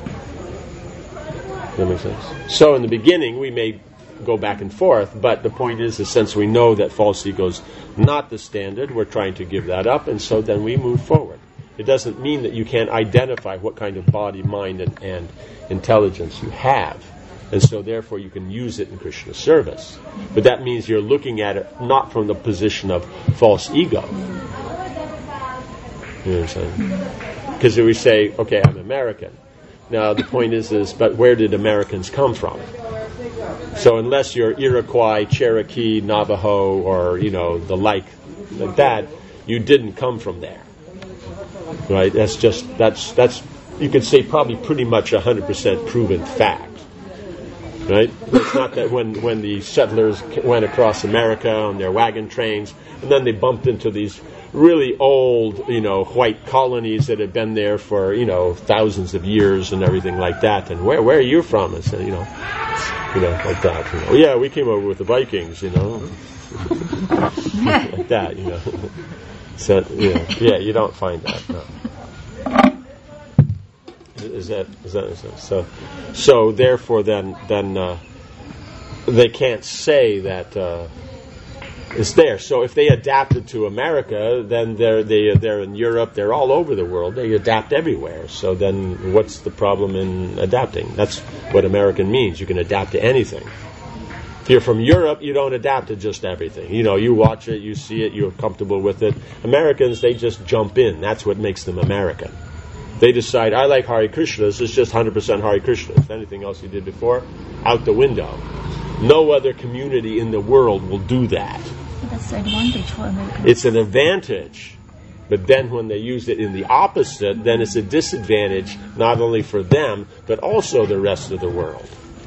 Does that make sense? So in the beginning, we may go back and forth, but the point is, is since we know that false ego is not the standard, we're trying to give that up, and so then we move forward. It doesn't mean that you can't identify what kind of body, mind, and, and intelligence you have, and so therefore you can use it in Krishna's service. But that means you're looking at it not from the position of false ego. You know what I'm saying? Because we say, okay, I'm American. Now the point is, is, but where did Americans come from? So unless you're Iroquois, Cherokee, Navajo, or you know the like, like that, you didn't come from there, right? That's just that's that's you could say probably pretty much a hundred percent proven fact, right? It's not that when when the settlers went across America on their wagon trains, and then they bumped into these really old, you know, white colonies that have been there for, you know, thousands of years and everything like that. And where where are you from? And so, you know, you know, like that. You know, yeah, we came over with the Vikings, you know, like that, you know. So, you know, yeah, you don't find that. No. Is that is that, is that so? So therefore, then then uh, they can't say that. Uh, It's there. So if they adapted to America, then they're they they're in Europe. They're all over the world. They adapt everywhere. So then, what's the problem in adapting? That's what American means. You can adapt to anything. If you're from Europe, you don't adapt to just everything. You know, you watch it, you see it, you're comfortable with it. Americans, they just jump in. That's what makes them American. They decide, I like Hare Krishnas. It's just one hundred percent Hare Krishnas. Anything else you did before, out the window. No other community in the world will do that. That's the advantage for Americans. It's an advantage, but then when they use it in the opposite, then it's a disadvantage not only for them, but also the rest of the world.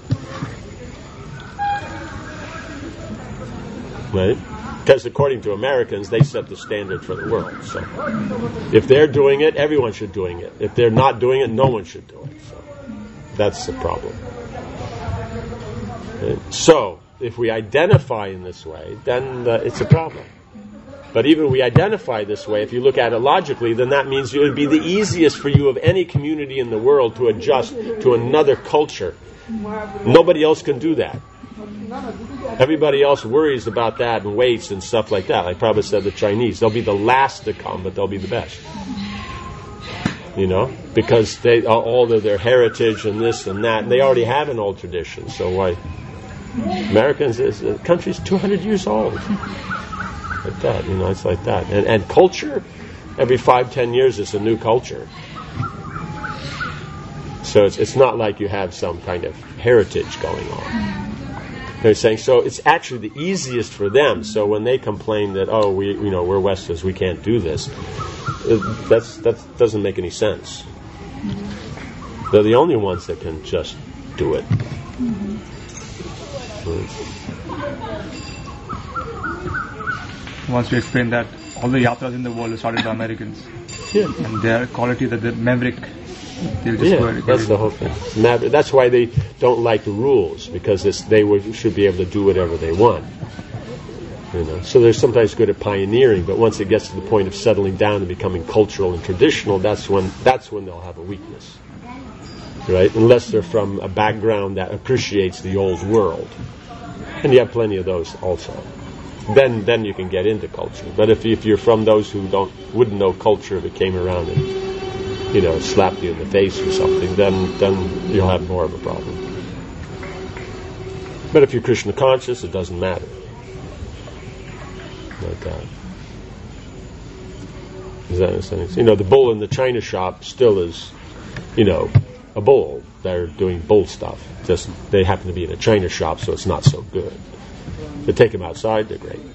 Right? Because according to Americans, they set the standard for the world. So if they're doing it, everyone should be doing it. If they're not doing it, no one should do it. So that's the problem. Right? So if we identify in this way, then uh, it's a problem. But even if we identify this way, if you look at it logically, then that means it would be the easiest for you of any community in the world to adjust to another culture. Nobody else can do that. Everybody else worries about that and waits and stuff like that. Like Prabhupada said, the Chinese, they'll be the last to come, but they'll be the best. You know, because they all of their heritage and this and that, and they already have an old tradition. So why? Americans, is, the country's two hundred years old. Like that, you know, it's like that. And, and culture, every five, ten years it's a new culture. So it's it's not like you have some kind of heritage going on. They're saying, so it's actually the easiest for them. So when they complain that, oh, we, you know, we're Westerners, we can't do this, that's that doesn't make any sense. They're the only ones that can just do it. Mm-hmm. Wants to explain that all the yatras in the world are started by Americans. Yeah. And their quality that the maverick, they'll just yeah, go ahead. That's the whole thing. Maverick. That's why they don't like the rules, because it's, they would, should be able to do whatever they want. You know, so they're sometimes good at pioneering, but once it gets to the point of settling down and becoming cultural and traditional, that's when that's when they'll have a weakness, right? Unless they're from a background that appreciates the old world, and you have plenty of those also. Then, then you can get into culture. But if if you're from those who don't wouldn't know culture if it came around in you know, slapped you in the face or something, then then you'll have more of a problem. But if you're Krishna conscious, it doesn't matter. Like that. Does that make sense? You know, the bull in the china shop still is, you know, a bull. They're doing bull stuff. Just they happen to be in a china shop, so it's not so good. They take them outside, they're great.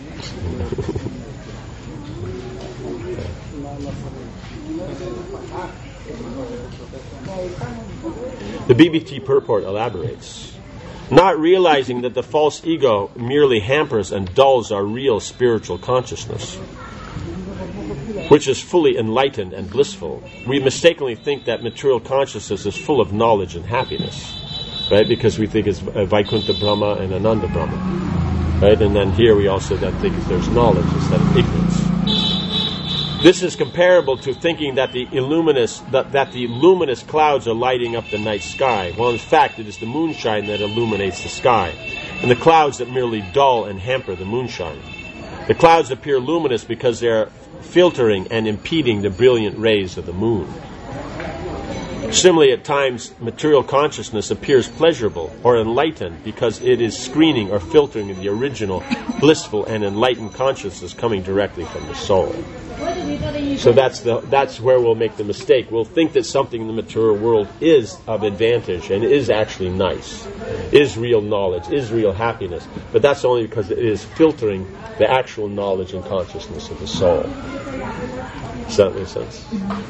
The B B T purport elaborates. Not realizing that the false ego merely hampers and dulls our real spiritual consciousness, which is fully enlightened and blissful, we mistakenly think that material consciousness is full of knowledge and happiness, right? Because we think it's Vaikuntha Brahma and Ananda Brahma, right? And then here we also then think there's knowledge instead of ignorance. This is comparable to thinking that the illuminous that, that the luminous clouds are lighting up the night sky, while in fact it is the moonshine that illuminates the sky, and the clouds that merely dull and hamper the moonshine. The clouds appear luminous because they are filtering and impeding the brilliant rays of the moon. Similarly, at times, material consciousness appears pleasurable or enlightened because it is screening or filtering the original blissful and enlightened consciousness coming directly from the soul. So that's the that's where we'll make the mistake. We'll think that something in the material world is of advantage and is actually nice, is real knowledge, is real happiness, but that's only because it is filtering the actual knowledge and consciousness of the soul. Does that make sense?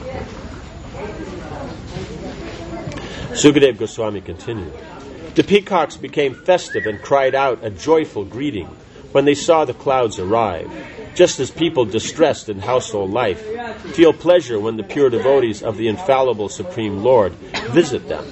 Sukadeva Goswami continued. The peacocks became festive and cried out a joyful greeting when they saw the clouds arrive, just as people distressed in household life feel pleasure when the pure devotees of the infallible Supreme Lord visit them.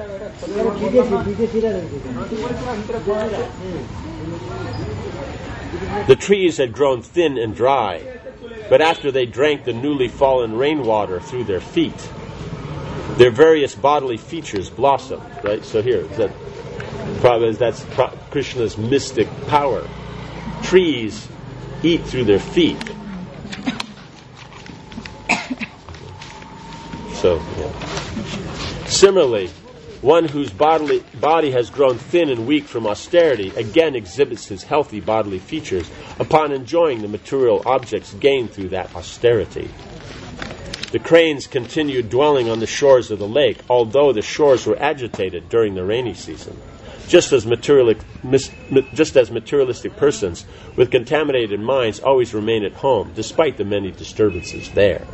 The trees had grown thin and dry, but after they drank the newly fallen rainwater through their feet, their various bodily features blossomed. Right. So here, that probably that's Krishna's mystic power. Trees eat through their feet. So, yeah. Similarly, one whose bodily body has grown thin and weak from austerity again exhibits his healthy bodily features upon enjoying the material objects gained through that austerity. The cranes continued dwelling on the shores of the lake, although the shores were agitated during the rainy season. Just as, materiali- mis- just as materialistic persons with contaminated minds always remain at home, despite the many disturbances there.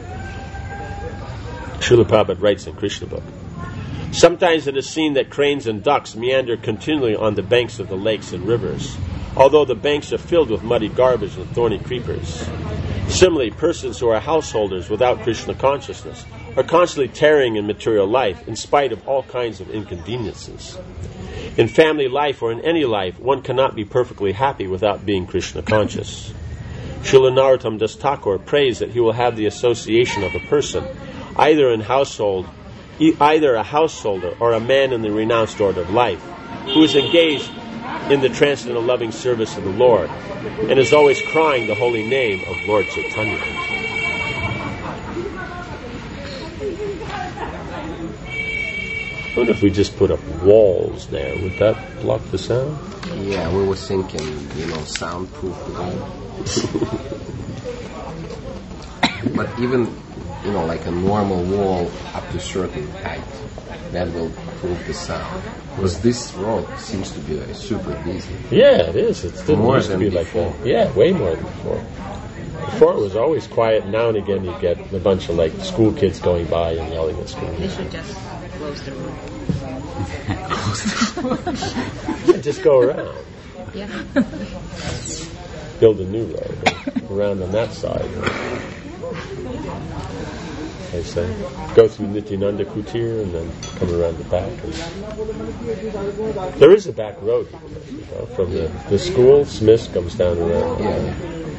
Srila Prabhupada writes in Krishna Book, sometimes it is seen that cranes and ducks meander continually on the banks of the lakes and rivers, although the banks are filled with muddy garbage and thorny creepers. Similarly, persons who are householders without Krishna consciousness are constantly tarrying in material life in spite of all kinds of inconveniences. In family life or in any life, one cannot be perfectly happy without being Krishna conscious. Srila Narottam Das Thakur prays that he will have the association of a person, either in household, either a householder or a man in the renounced order of life, who is engaged in the transcendental loving service of the Lord, and is always crying the holy name of Lord Chaitanya. I wonder if we just put up walls there, would that block the sound? Yeah, we were thinking, you know, soundproof the wall. But even, you know, like a normal wall up to a certain height, that will prove the sound. Because this road seems to be like super busy. Yeah, it is. It didn't more used to than be before. like that. Yeah, way more than before. Before it was always quiet. Now and again you get a bunch of like school kids going by and yelling at school. They should just close the road. And just go around. Yeah. Build a new road around on that side. They say, go through Nityananda Kutir and then come around the back. And there is a back road, you know, from the, the school. Smith's comes down around. Yeah.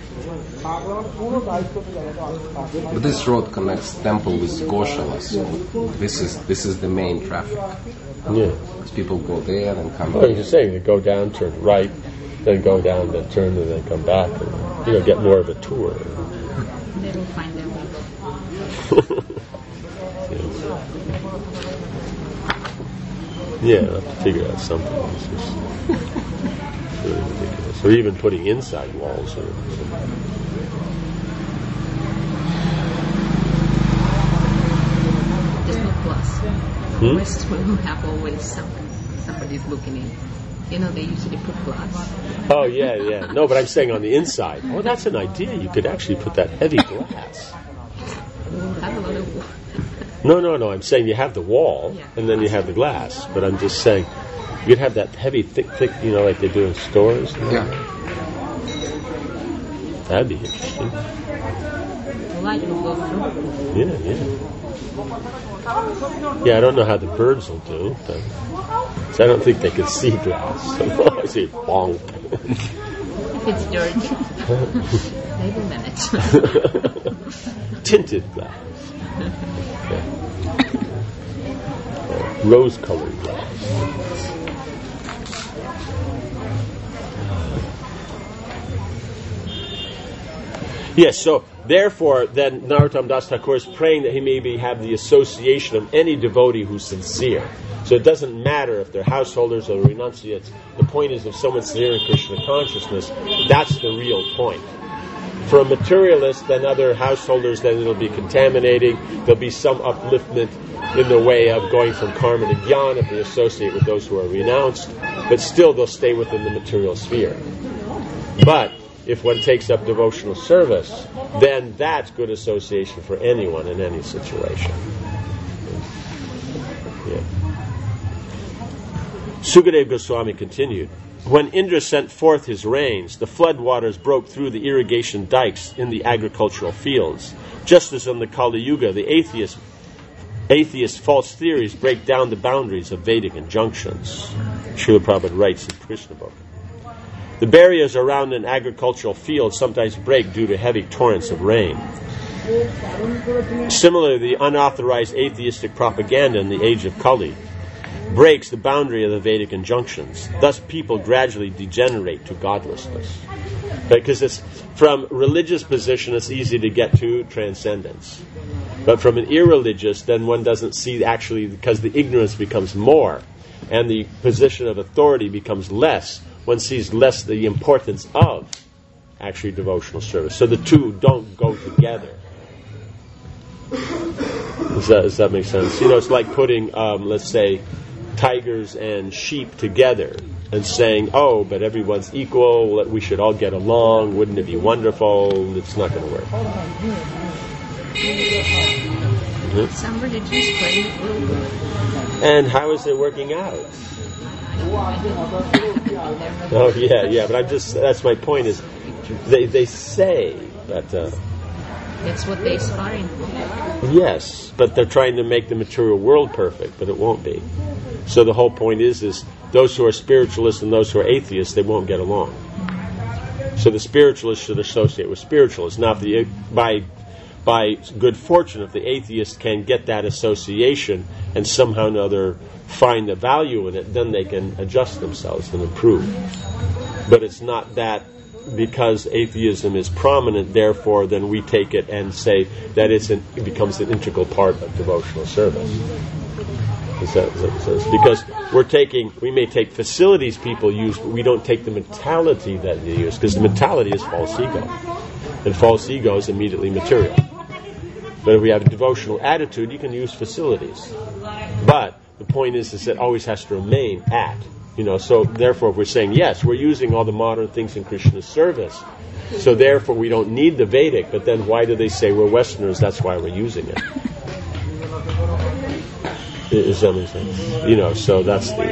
But this road connects temple with Goshala, so this is this is the main traffic. Yeah. Because people go there and come Well, back. you're just saying, they go down, turn right, then go down, then turn, and then come back, and you know, get more of a tour. They will find their way. Yeah, I'll have to figure out something. It's just really ridiculous. Or even putting inside walls. Or something. There's no plus. Hmm? West will have always something. Somebody's looking in. You know, they usually put glass. Oh, yeah, yeah. No, but I'm saying on the inside. Oh, that's an idea. You could actually put that heavy glass. We'll have a lot of. No, no, no. I'm saying you have the wall, Yeah. and then you have the glass. But I'm just saying, you could have that heavy, thick, thick, you know, like they do in stores. Yeah. That'd be interesting. The light will go through. Yeah, yeah. Yeah, I don't know how the birds will do, but so I don't think they can see glass. I see bonk. If it's dirty, they will manage. Tinted glass. Yeah. Rose-colored glass. Yes, so therefore, then Narottam Das Thakur is praying that he may be, have the association of any devotee who's sincere. So it doesn't matter if they're householders or renunciates. The point is, if someone's sincere in Krishna consciousness, that's the real point. For a materialist, then other householders, then it'll be contaminating. There'll be some upliftment in the way of going from karma to jnana if they associate with those who are renounced, but still they'll stay within the material sphere. But if one takes up devotional service, then that's good association for anyone in any situation. Yeah. Sukadeva Goswami continued, when Indra sent forth his rains, the flood waters broke through the irrigation dikes in the agricultural fields. Just as in the Kali Yuga, the atheist, atheist false theories break down the boundaries of Vedic injunctions. Srila Prabhupada writes in Krishna book. The barriers around an agricultural field sometimes break due to heavy torrents of rain. Similarly, the unauthorized atheistic propaganda in the age of Kali breaks the boundary of the Vedic injunctions. Thus, people gradually degenerate to godlessness. Because it's from religious position, it's easy to get to transcendence. But from an irreligious, then one doesn't see actually, because the ignorance becomes more, and the position of authority becomes less. One sees less the importance of actually devotional service. So the two don't go together. Does that, does that make sense? You know, it's like putting, um, let's say, tigers and sheep together and saying, oh, but everyone's equal, we should all get along, wouldn't it be wonderful? It's not going to work. Mm-hmm. Some religions play real good. And how is it working out? Oh yeah, yeah, but I'm just, that's my point is, they they say that... Uh, That's what they're aspiring for. yes, but they're trying to make the material world perfect, but it won't be. So the whole point is, is those who are spiritualists and those who are atheists, they won't get along. So the spiritualists should associate with spiritualists. Now, if the, by by good fortune, if the atheist can get that association and somehow or another find the value in it, then they can adjust themselves and improve. But it's not that because atheism is prominent, therefore, then we take it and say that it's an, it becomes an integral part of devotional service. Is that, is that, is that, because we're taking, we may take facilities people use, but we don't take the mentality that they use, because the mentality is false ego. And false ego is immediately material. But if we have a devotional attitude, you can use facilities. But the point is, is it always has to remain at. You know, so therefore if we're saying, yes, we're using all the modern things in Krishna's service, so therefore we don't need the Vedic, but then why do they say we're Westerners, that's why we're using it? Does that make sense? You know, so that's the...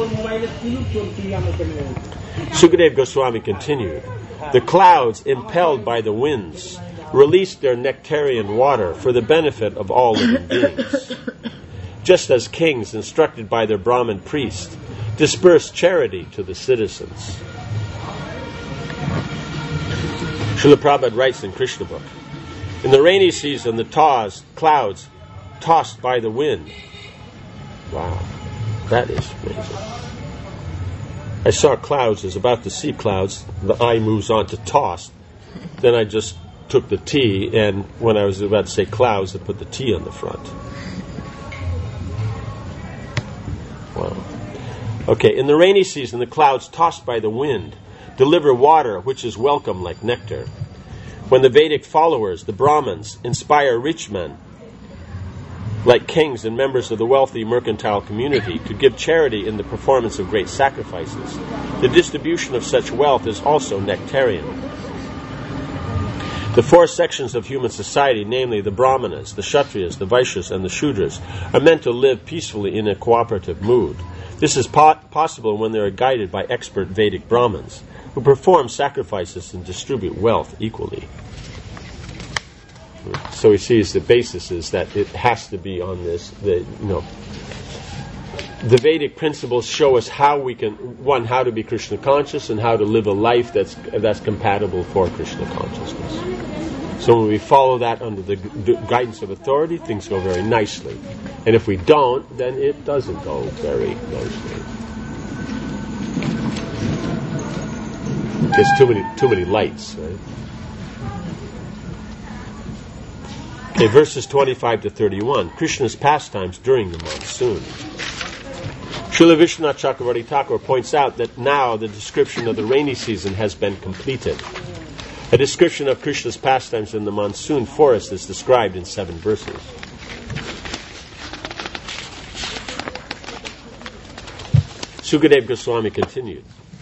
Sukadeva Goswami continued, the clouds, impelled by the winds, released their nectarian water for the benefit of all living beings. Just as kings, instructed by their Brahmin priest, disperse charity to the citizens. Srila Prabhupada writes in Krishna book, in the rainy season, the tossed clouds tossed by the wind. Wow, that is amazing. I saw clouds, I was about to see clouds, the eye moves on to tossed. Then I just took the T, and when I was about to say clouds, I put the T on the front. Okay, in the rainy season, the clouds tossed by the wind deliver water which is welcome like nectar. When the Vedic followers, the Brahmins, inspire rich men, like kings and members of the wealthy mercantile community, to give charity in the performance of great sacrifices, the distribution of such wealth is also nectarian. The four sections of human society, namely the Brahmanas, the Kshatriyas, the Vaishyas, and the Shudras, are meant to live peacefully in a cooperative mood. This is po- possible when they are guided by expert Vedic Brahmins, who perform sacrifices and distribute wealth equally. So he sees the basis is that it has to be on this. The, you know, the Vedic principles show us how we can, one, how to be Krishna conscious and how to live a life that's that's compatible for Krishna consciousness. So when we follow that under the gu- guidance of authority, things go very nicely. And if we don't, then it doesn't go very nicely. There's too many too many lights, right? Okay, verses twenty-five to thirty-one, Krishna's pastimes during the monsoon. Srila Vishwanath Chakravarti Thakur points out that now the description of the rainy season has been completed. A description of Krishna's pastimes in the monsoon forest is described in seven verses. Sukadeva Goswami continued.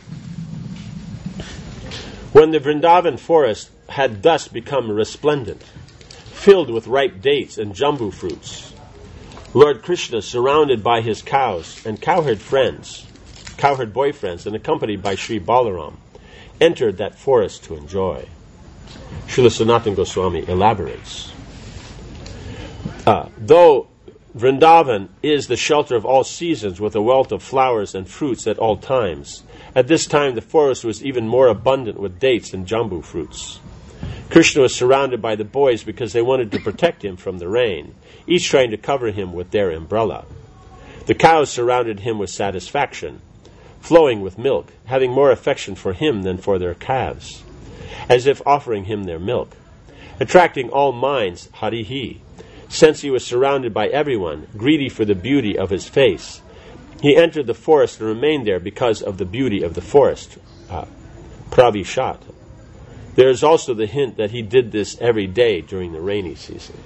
When the Vrindavan forest had thus become resplendent, filled with ripe dates and jambu fruits, Lord Krishna, surrounded by his cows and cowherd friends, cowherd boyfriends, and accompanied by Sri Balaram, entered that forest to enjoy. Srila Sanatana Goswami elaborates. Uh, though Vrindavan is the shelter of all seasons with a wealth of flowers and fruits at all times, at this time the forest was even more abundant with dates and jambu fruits. Krishna was surrounded by the boys because they wanted to protect him from the rain, each trying to cover him with their umbrella. The cows surrounded him with satisfaction, flowing with milk, having more affection for him than for their calves, as if offering him their milk. Attracting all minds, Harihi, since he was surrounded by everyone, greedy for the beauty of his face, he entered the forest and remained there because of the beauty of the forest, uh, Pravishat. There is also the hint that he did this every day during the rainy season.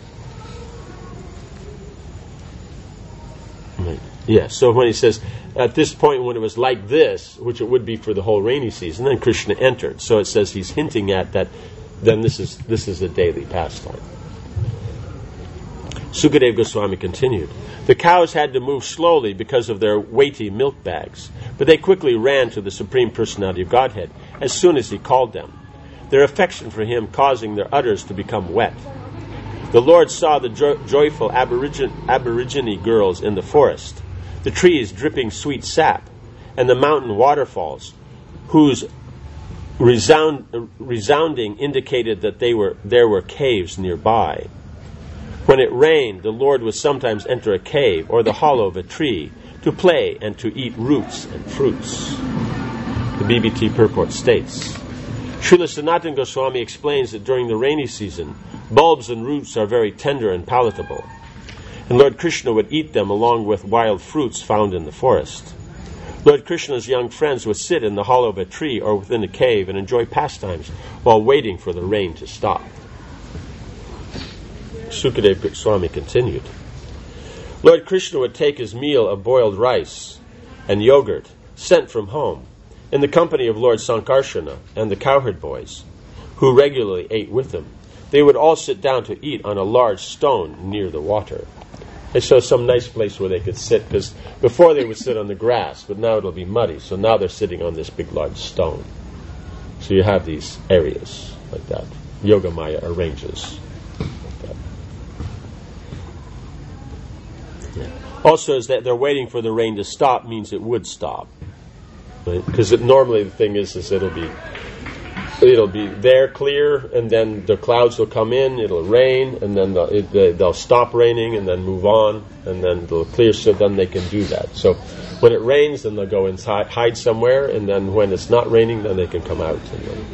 Right. Yeah, so when he says, at this point when it was like this, which it would be for the whole rainy season, then Krishna entered. So it says he's hinting at that, then this is this is a daily pastime. Sukadeva Goswami continued. The cows had to move slowly because of their weighty milk bags, but they quickly ran to the Supreme Personality of Godhead as soon as he called them, their affection for him causing their udders to become wet. The Lord saw the jo- joyful aborigine, aborigine girls in the forest, the trees dripping sweet sap, and the mountain waterfalls, whose resound, resounding indicated that they were there were caves nearby. When it rained, the Lord would sometimes enter a cave or the hollow of a tree to play and to eat roots and fruits. The B B T purport states, Srila Sanatana Goswami explains that during the rainy season, bulbs and roots are very tender and palatable, and Lord Krishna would eat them along with wild fruits found in the forest. Lord Krishna's young friends would sit in the hollow of a tree or within a cave and enjoy pastimes while waiting for the rain to stop. Sukadeva Goswami continued. Lord Krishna would take his meal of boiled rice and yogurt sent from home in the company of Lord Sankarsana and the cowherd boys, who regularly ate with him. They would all sit down to eat on a large stone near the water. They saw some nice place where they could sit, because before they would sit on the grass, but now it'll be muddy, so now they're sitting on this big large stone. So you have these areas like that. Yogamaya arranges like that. Yeah. Also, is that they're waiting for the rain to stop means it would stop. Because right? Normally the thing is, is it'll be it'll be there clear, and then the clouds will come in, it'll rain, and then they'll, it, they, they'll stop raining and then move on, and then they'll clear, so then they can do that. So when it rains, then they'll go inside, hide somewhere, and then when it's not raining, then they can come out. And then.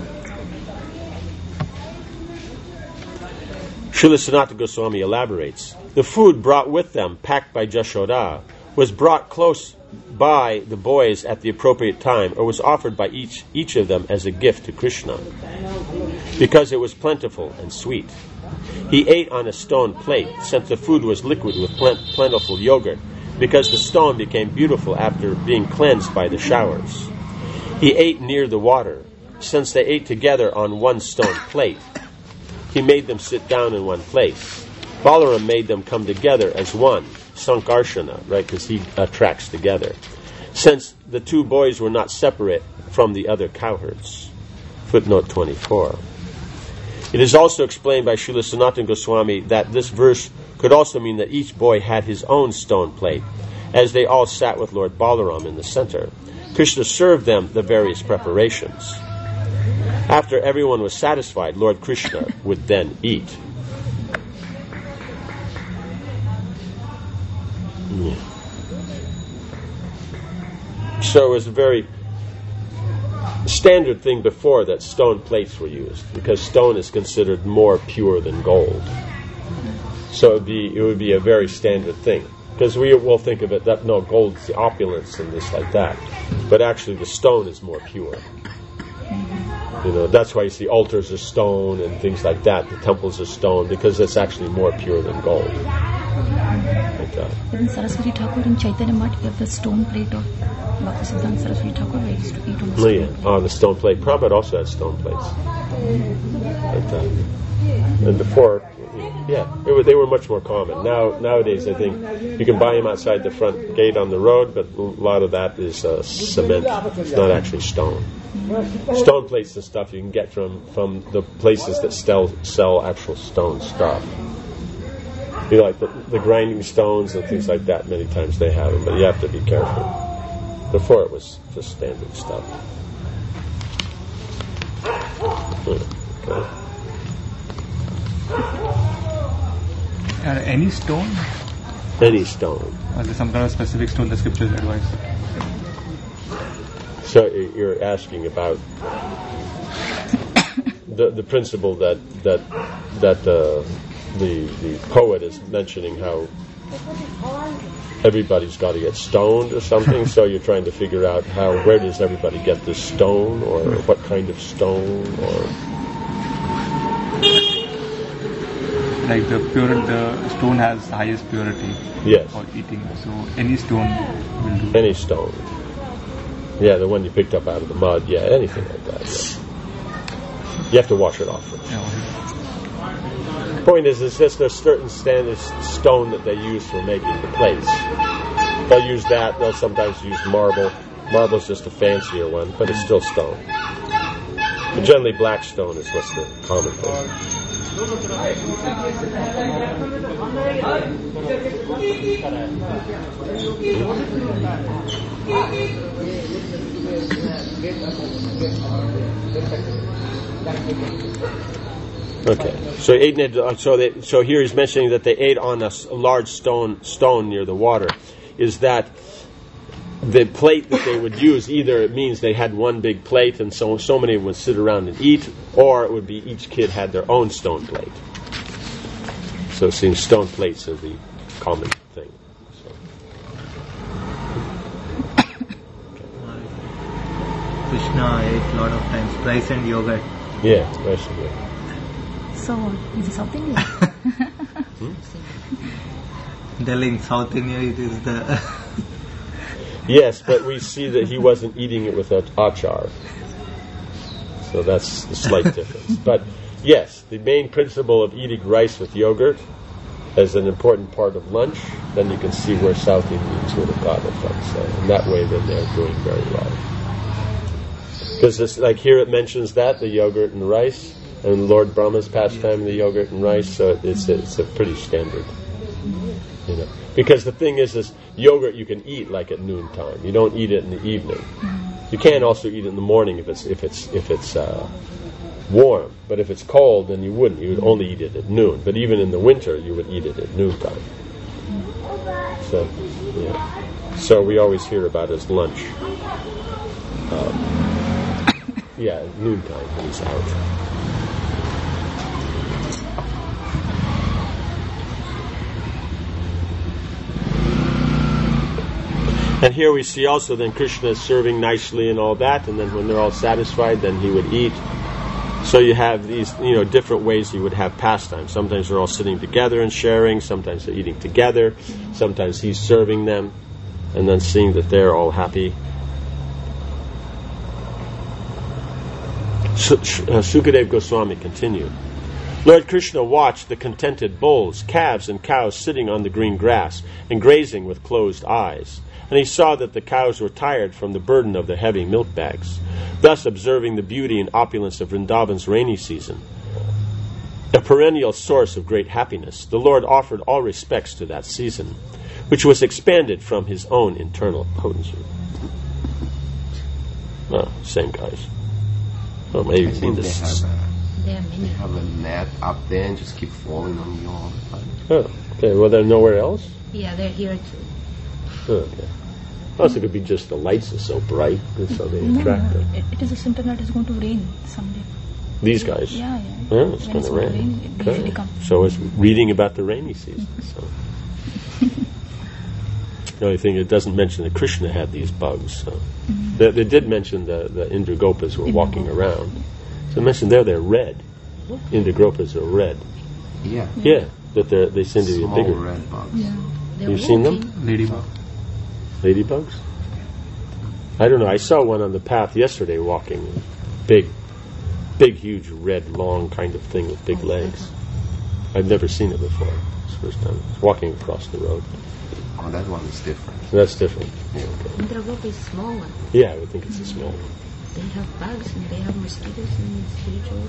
Srila Sanatana Goswami elaborates, the food brought with them, packed by Jashoda, was brought close by the boys at the appropriate time, or was offered by each each of them as a gift to Krishna, because it was plentiful and sweet. He ate on a stone plate, since the food was liquid with plen- plentiful yogurt, because the stone became beautiful after being cleansed by the showers. He ate near the water, since they ate together on one stone plate. He made them sit down in one place. Balaram made them come together as one, Sankarshana, right, because he attracts together, since the two boys were not separate from the other cowherds. Footnote twenty-four. It is also explained by Srila Sanatana Goswami that this verse could also mean that each boy had his own stone plate, as they all sat with Lord Balaram in the center. Krishna served them the various preparations. After everyone was satisfied, Lord Krishna would then eat. Yeah. So it was a very standard thing before that stone plates were used, because stone is considered more pure than gold. So it would be, it would be a very standard thing. Because we will think of it that, no, gold's the opulence and this like that. But actually the stone is more pure. You know, that's why you see altars are stone and things like that. The temples are stone, because it's actually more pure than gold. Like that. Even Saraswati Thakur in Chaitanya Math, we have the stone plate of Bhaktisiddhanta Saraswati Thakur, where he used to eat on the Oh, stone yeah. plate. On the stone plate. Prabhupada also had stone plates. Like that. And before, yeah, it was, they were much more common. Now, nowadays, I think you can buy them outside the front gate on the road, but a lot of that is uh, cement. It's not actually stone. Stone plates and stuff you can get from, from the places that sell, sell actual stone stuff. You know, like the, the grinding stones and things like that, many times they have them, but you have to be careful. Before it was just standard stuff. Okay. Uh, any stone? Any stone. Or is there some kind of specific stone the scriptures advise? So you're asking about the the principle that that that uh, the the poet is mentioning how everybody's got to get stoned or something. So you're trying to figure out how where does everybody get this stone, or what kind of stone, or Like the pure, the stone has highest purity yes, for eating. So any stone will do. any stone. Yeah, the one you picked up out of the mud. Yeah, anything like that. Yeah. You have to wash it off first. Yeah. Point is, it's just a certain standard stone that they use for making the plates. They'll use that. They'll sometimes use marble. Marble's just a fancier one, but it's still stone. But generally, black stone is what's the common thing. Okay, so ate in it, so they, so here he's mentioning that they ate on a, a large stone stone near the water. Is that the plate that they would use? Either it means they had one big plate and so so many would sit around and eat, or it would be each kid had their own stone plate. So it seems stone plates are the common thing. So. Krishna ate a lot of times rice and yogurt. Yeah, rice and yogurt. So, is it South India? Hmm? Delhi in South India, it is the... Yes, but we see that he wasn't eating it with an achar. So that's the slight difference. But yes, the main principle of eating rice with yogurt as an important part of lunch, then you can see where South Indians would have gotten it from. So in that way, then they're doing very well. Because it's like here it mentions that, the yogurt and rice, and Lord Brahma's pastime, the yogurt and rice, so it's a, it's a pretty standard. You know, because the thing is, is yogurt you can eat like at noontime. You don't eat it in the evening. You can also eat it in the morning if it's if it's if it's uh, warm. But if it's cold, then you wouldn't. You would only eat it at noon. But even in the winter, you would eat it at noontime. So, yeah. So we always hear about his lunch. Um, yeah, at noontime he's out. And here we see also then Krishna serving nicely and all that, and then when they're all satisfied, then he would eat. So you have these, you know, different ways he would have pastime. Sometimes they're all sitting together and sharing, sometimes they're eating together, sometimes he's serving them, and then seeing that they're all happy. Sukadeva Goswami continued. Lord Krishna watched the contented bulls, calves, and cows sitting on the green grass and grazing with closed eyes. And he saw that the cows were tired from the burden of the heavy milk bags. Thus, observing the beauty and opulence of Vrindavan's rainy season, a perennial source of great happiness, the Lord offered all respects to that season, which was expanded from his own internal potency. Well, same guys. Well, maybe I think this. they have, a, There are many. they have a net up there and just keep falling on you all the time. Oh, okay. Well, they're nowhere else? Yeah, they're here too. Oh, okay. Also, it could be just the lights are so bright, and so they No, attract no, them. it, it is a symptom that it's going to rain someday. These guys? Yeah, yeah. Oh, it's When going to rain. it Okay. usually comes. So it's reading about the rainy season. So. The only thing it doesn't mention that Krishna had these bugs. So. Mm-hmm. They, they did mention the, the Indragopas were walking around. So they mentioned there they're red. Indragopas are red. Yeah. Yeah, that they they seem to be Small bigger. red bugs. Yeah. They're You've seen them? walking. Ladybug. Ladybugs? I don't know. I saw one on the path yesterday walking. Big, big, huge, red, long kind of thing with big legs. I've never seen it before. It's the first time. It's walking across the road. Oh, that one is different. That's different. Yeah. Indragopa is small one. Yeah, I would think it's a small one. They have bugs and they have mosquitoes and it's huge.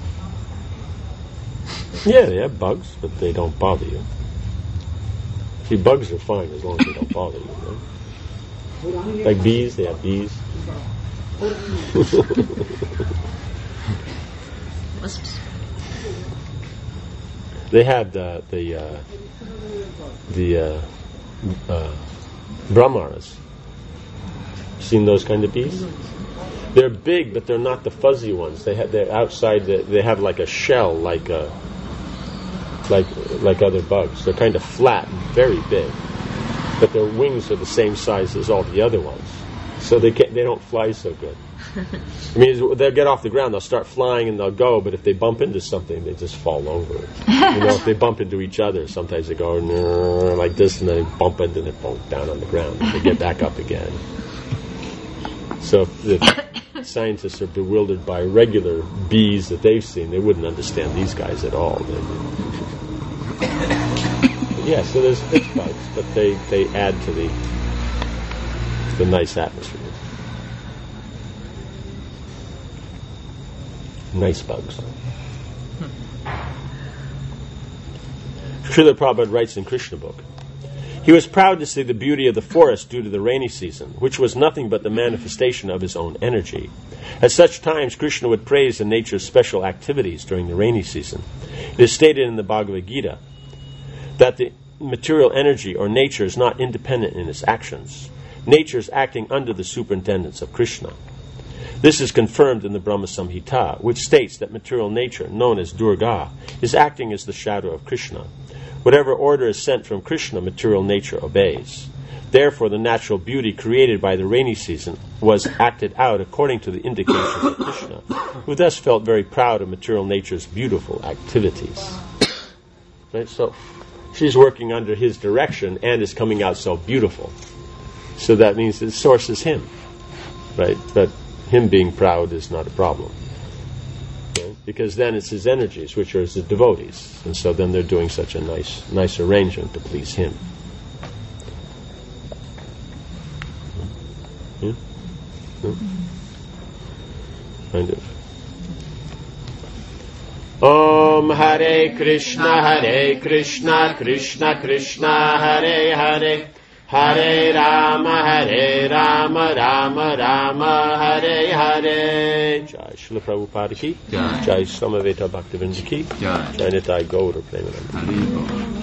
Yeah, they have bugs, but they don't bother you. See, bugs are fine as long as they don't bother you, right? Like bees, they have bees. Wasps. They had the the uh, the uh, uh, Brahmaras. Seen those kind of bees? They're big, but they're not the fuzzy ones. They have they're outside. They, they have like a shell, like a like like other bugs. They're kind of flat and very big, but their wings are the same size as all the other ones. So they can't, they don't fly so good. I mean, they'll get off the ground, they'll start flying and they'll go, but if they bump into something, they just fall over. You know, if they bump into each other, sometimes they go like this and then they bump into and they bump down on the ground and they get back up again. So if the scientists are bewildered by regular bees that they've seen, they wouldn't understand these guys at all. Yeah, so there's fish bugs, but they, they add to the the nice atmosphere. Nice bugs. Srila Prabhupada writes in Krishna book, he was proud to see the beauty of the forest due to the rainy season, which was nothing but the manifestation of his own energy. At such times, Krishna would praise the nature's special activities during the rainy season. It is stated in the Bhagavad Gita that the material energy or nature is not independent in its actions. Nature is acting under the superintendence of Krishna. This is confirmed in the Brahma Samhita, which states that material nature, known as Durga, is acting as the shadow of Krishna. Whatever order is sent from Krishna, material nature obeys. Therefore, the natural beauty created by the rainy season was acted out according to the indications of Krishna, who thus felt very proud of material nature's beautiful activities. Right? So, she's working under his direction and is coming out so beautiful. So that means the source is him, right? But him being proud is not a problem, right? Because then it's his energies, which are his devotees, and so then they're doing such a nice, nice arrangement to please him. Yeah? Yeah? Kind of. Om Hare Krishna, Hare Krishna, Krishna Krishna, Hare Hare. Hare Rama, Hare Rama, Rama Rama, Hare Hare. Jai Srila Prabhupada ki, Jai Samaveta Bhaktivinoda ki, Jai Nitai Gaura Premanand.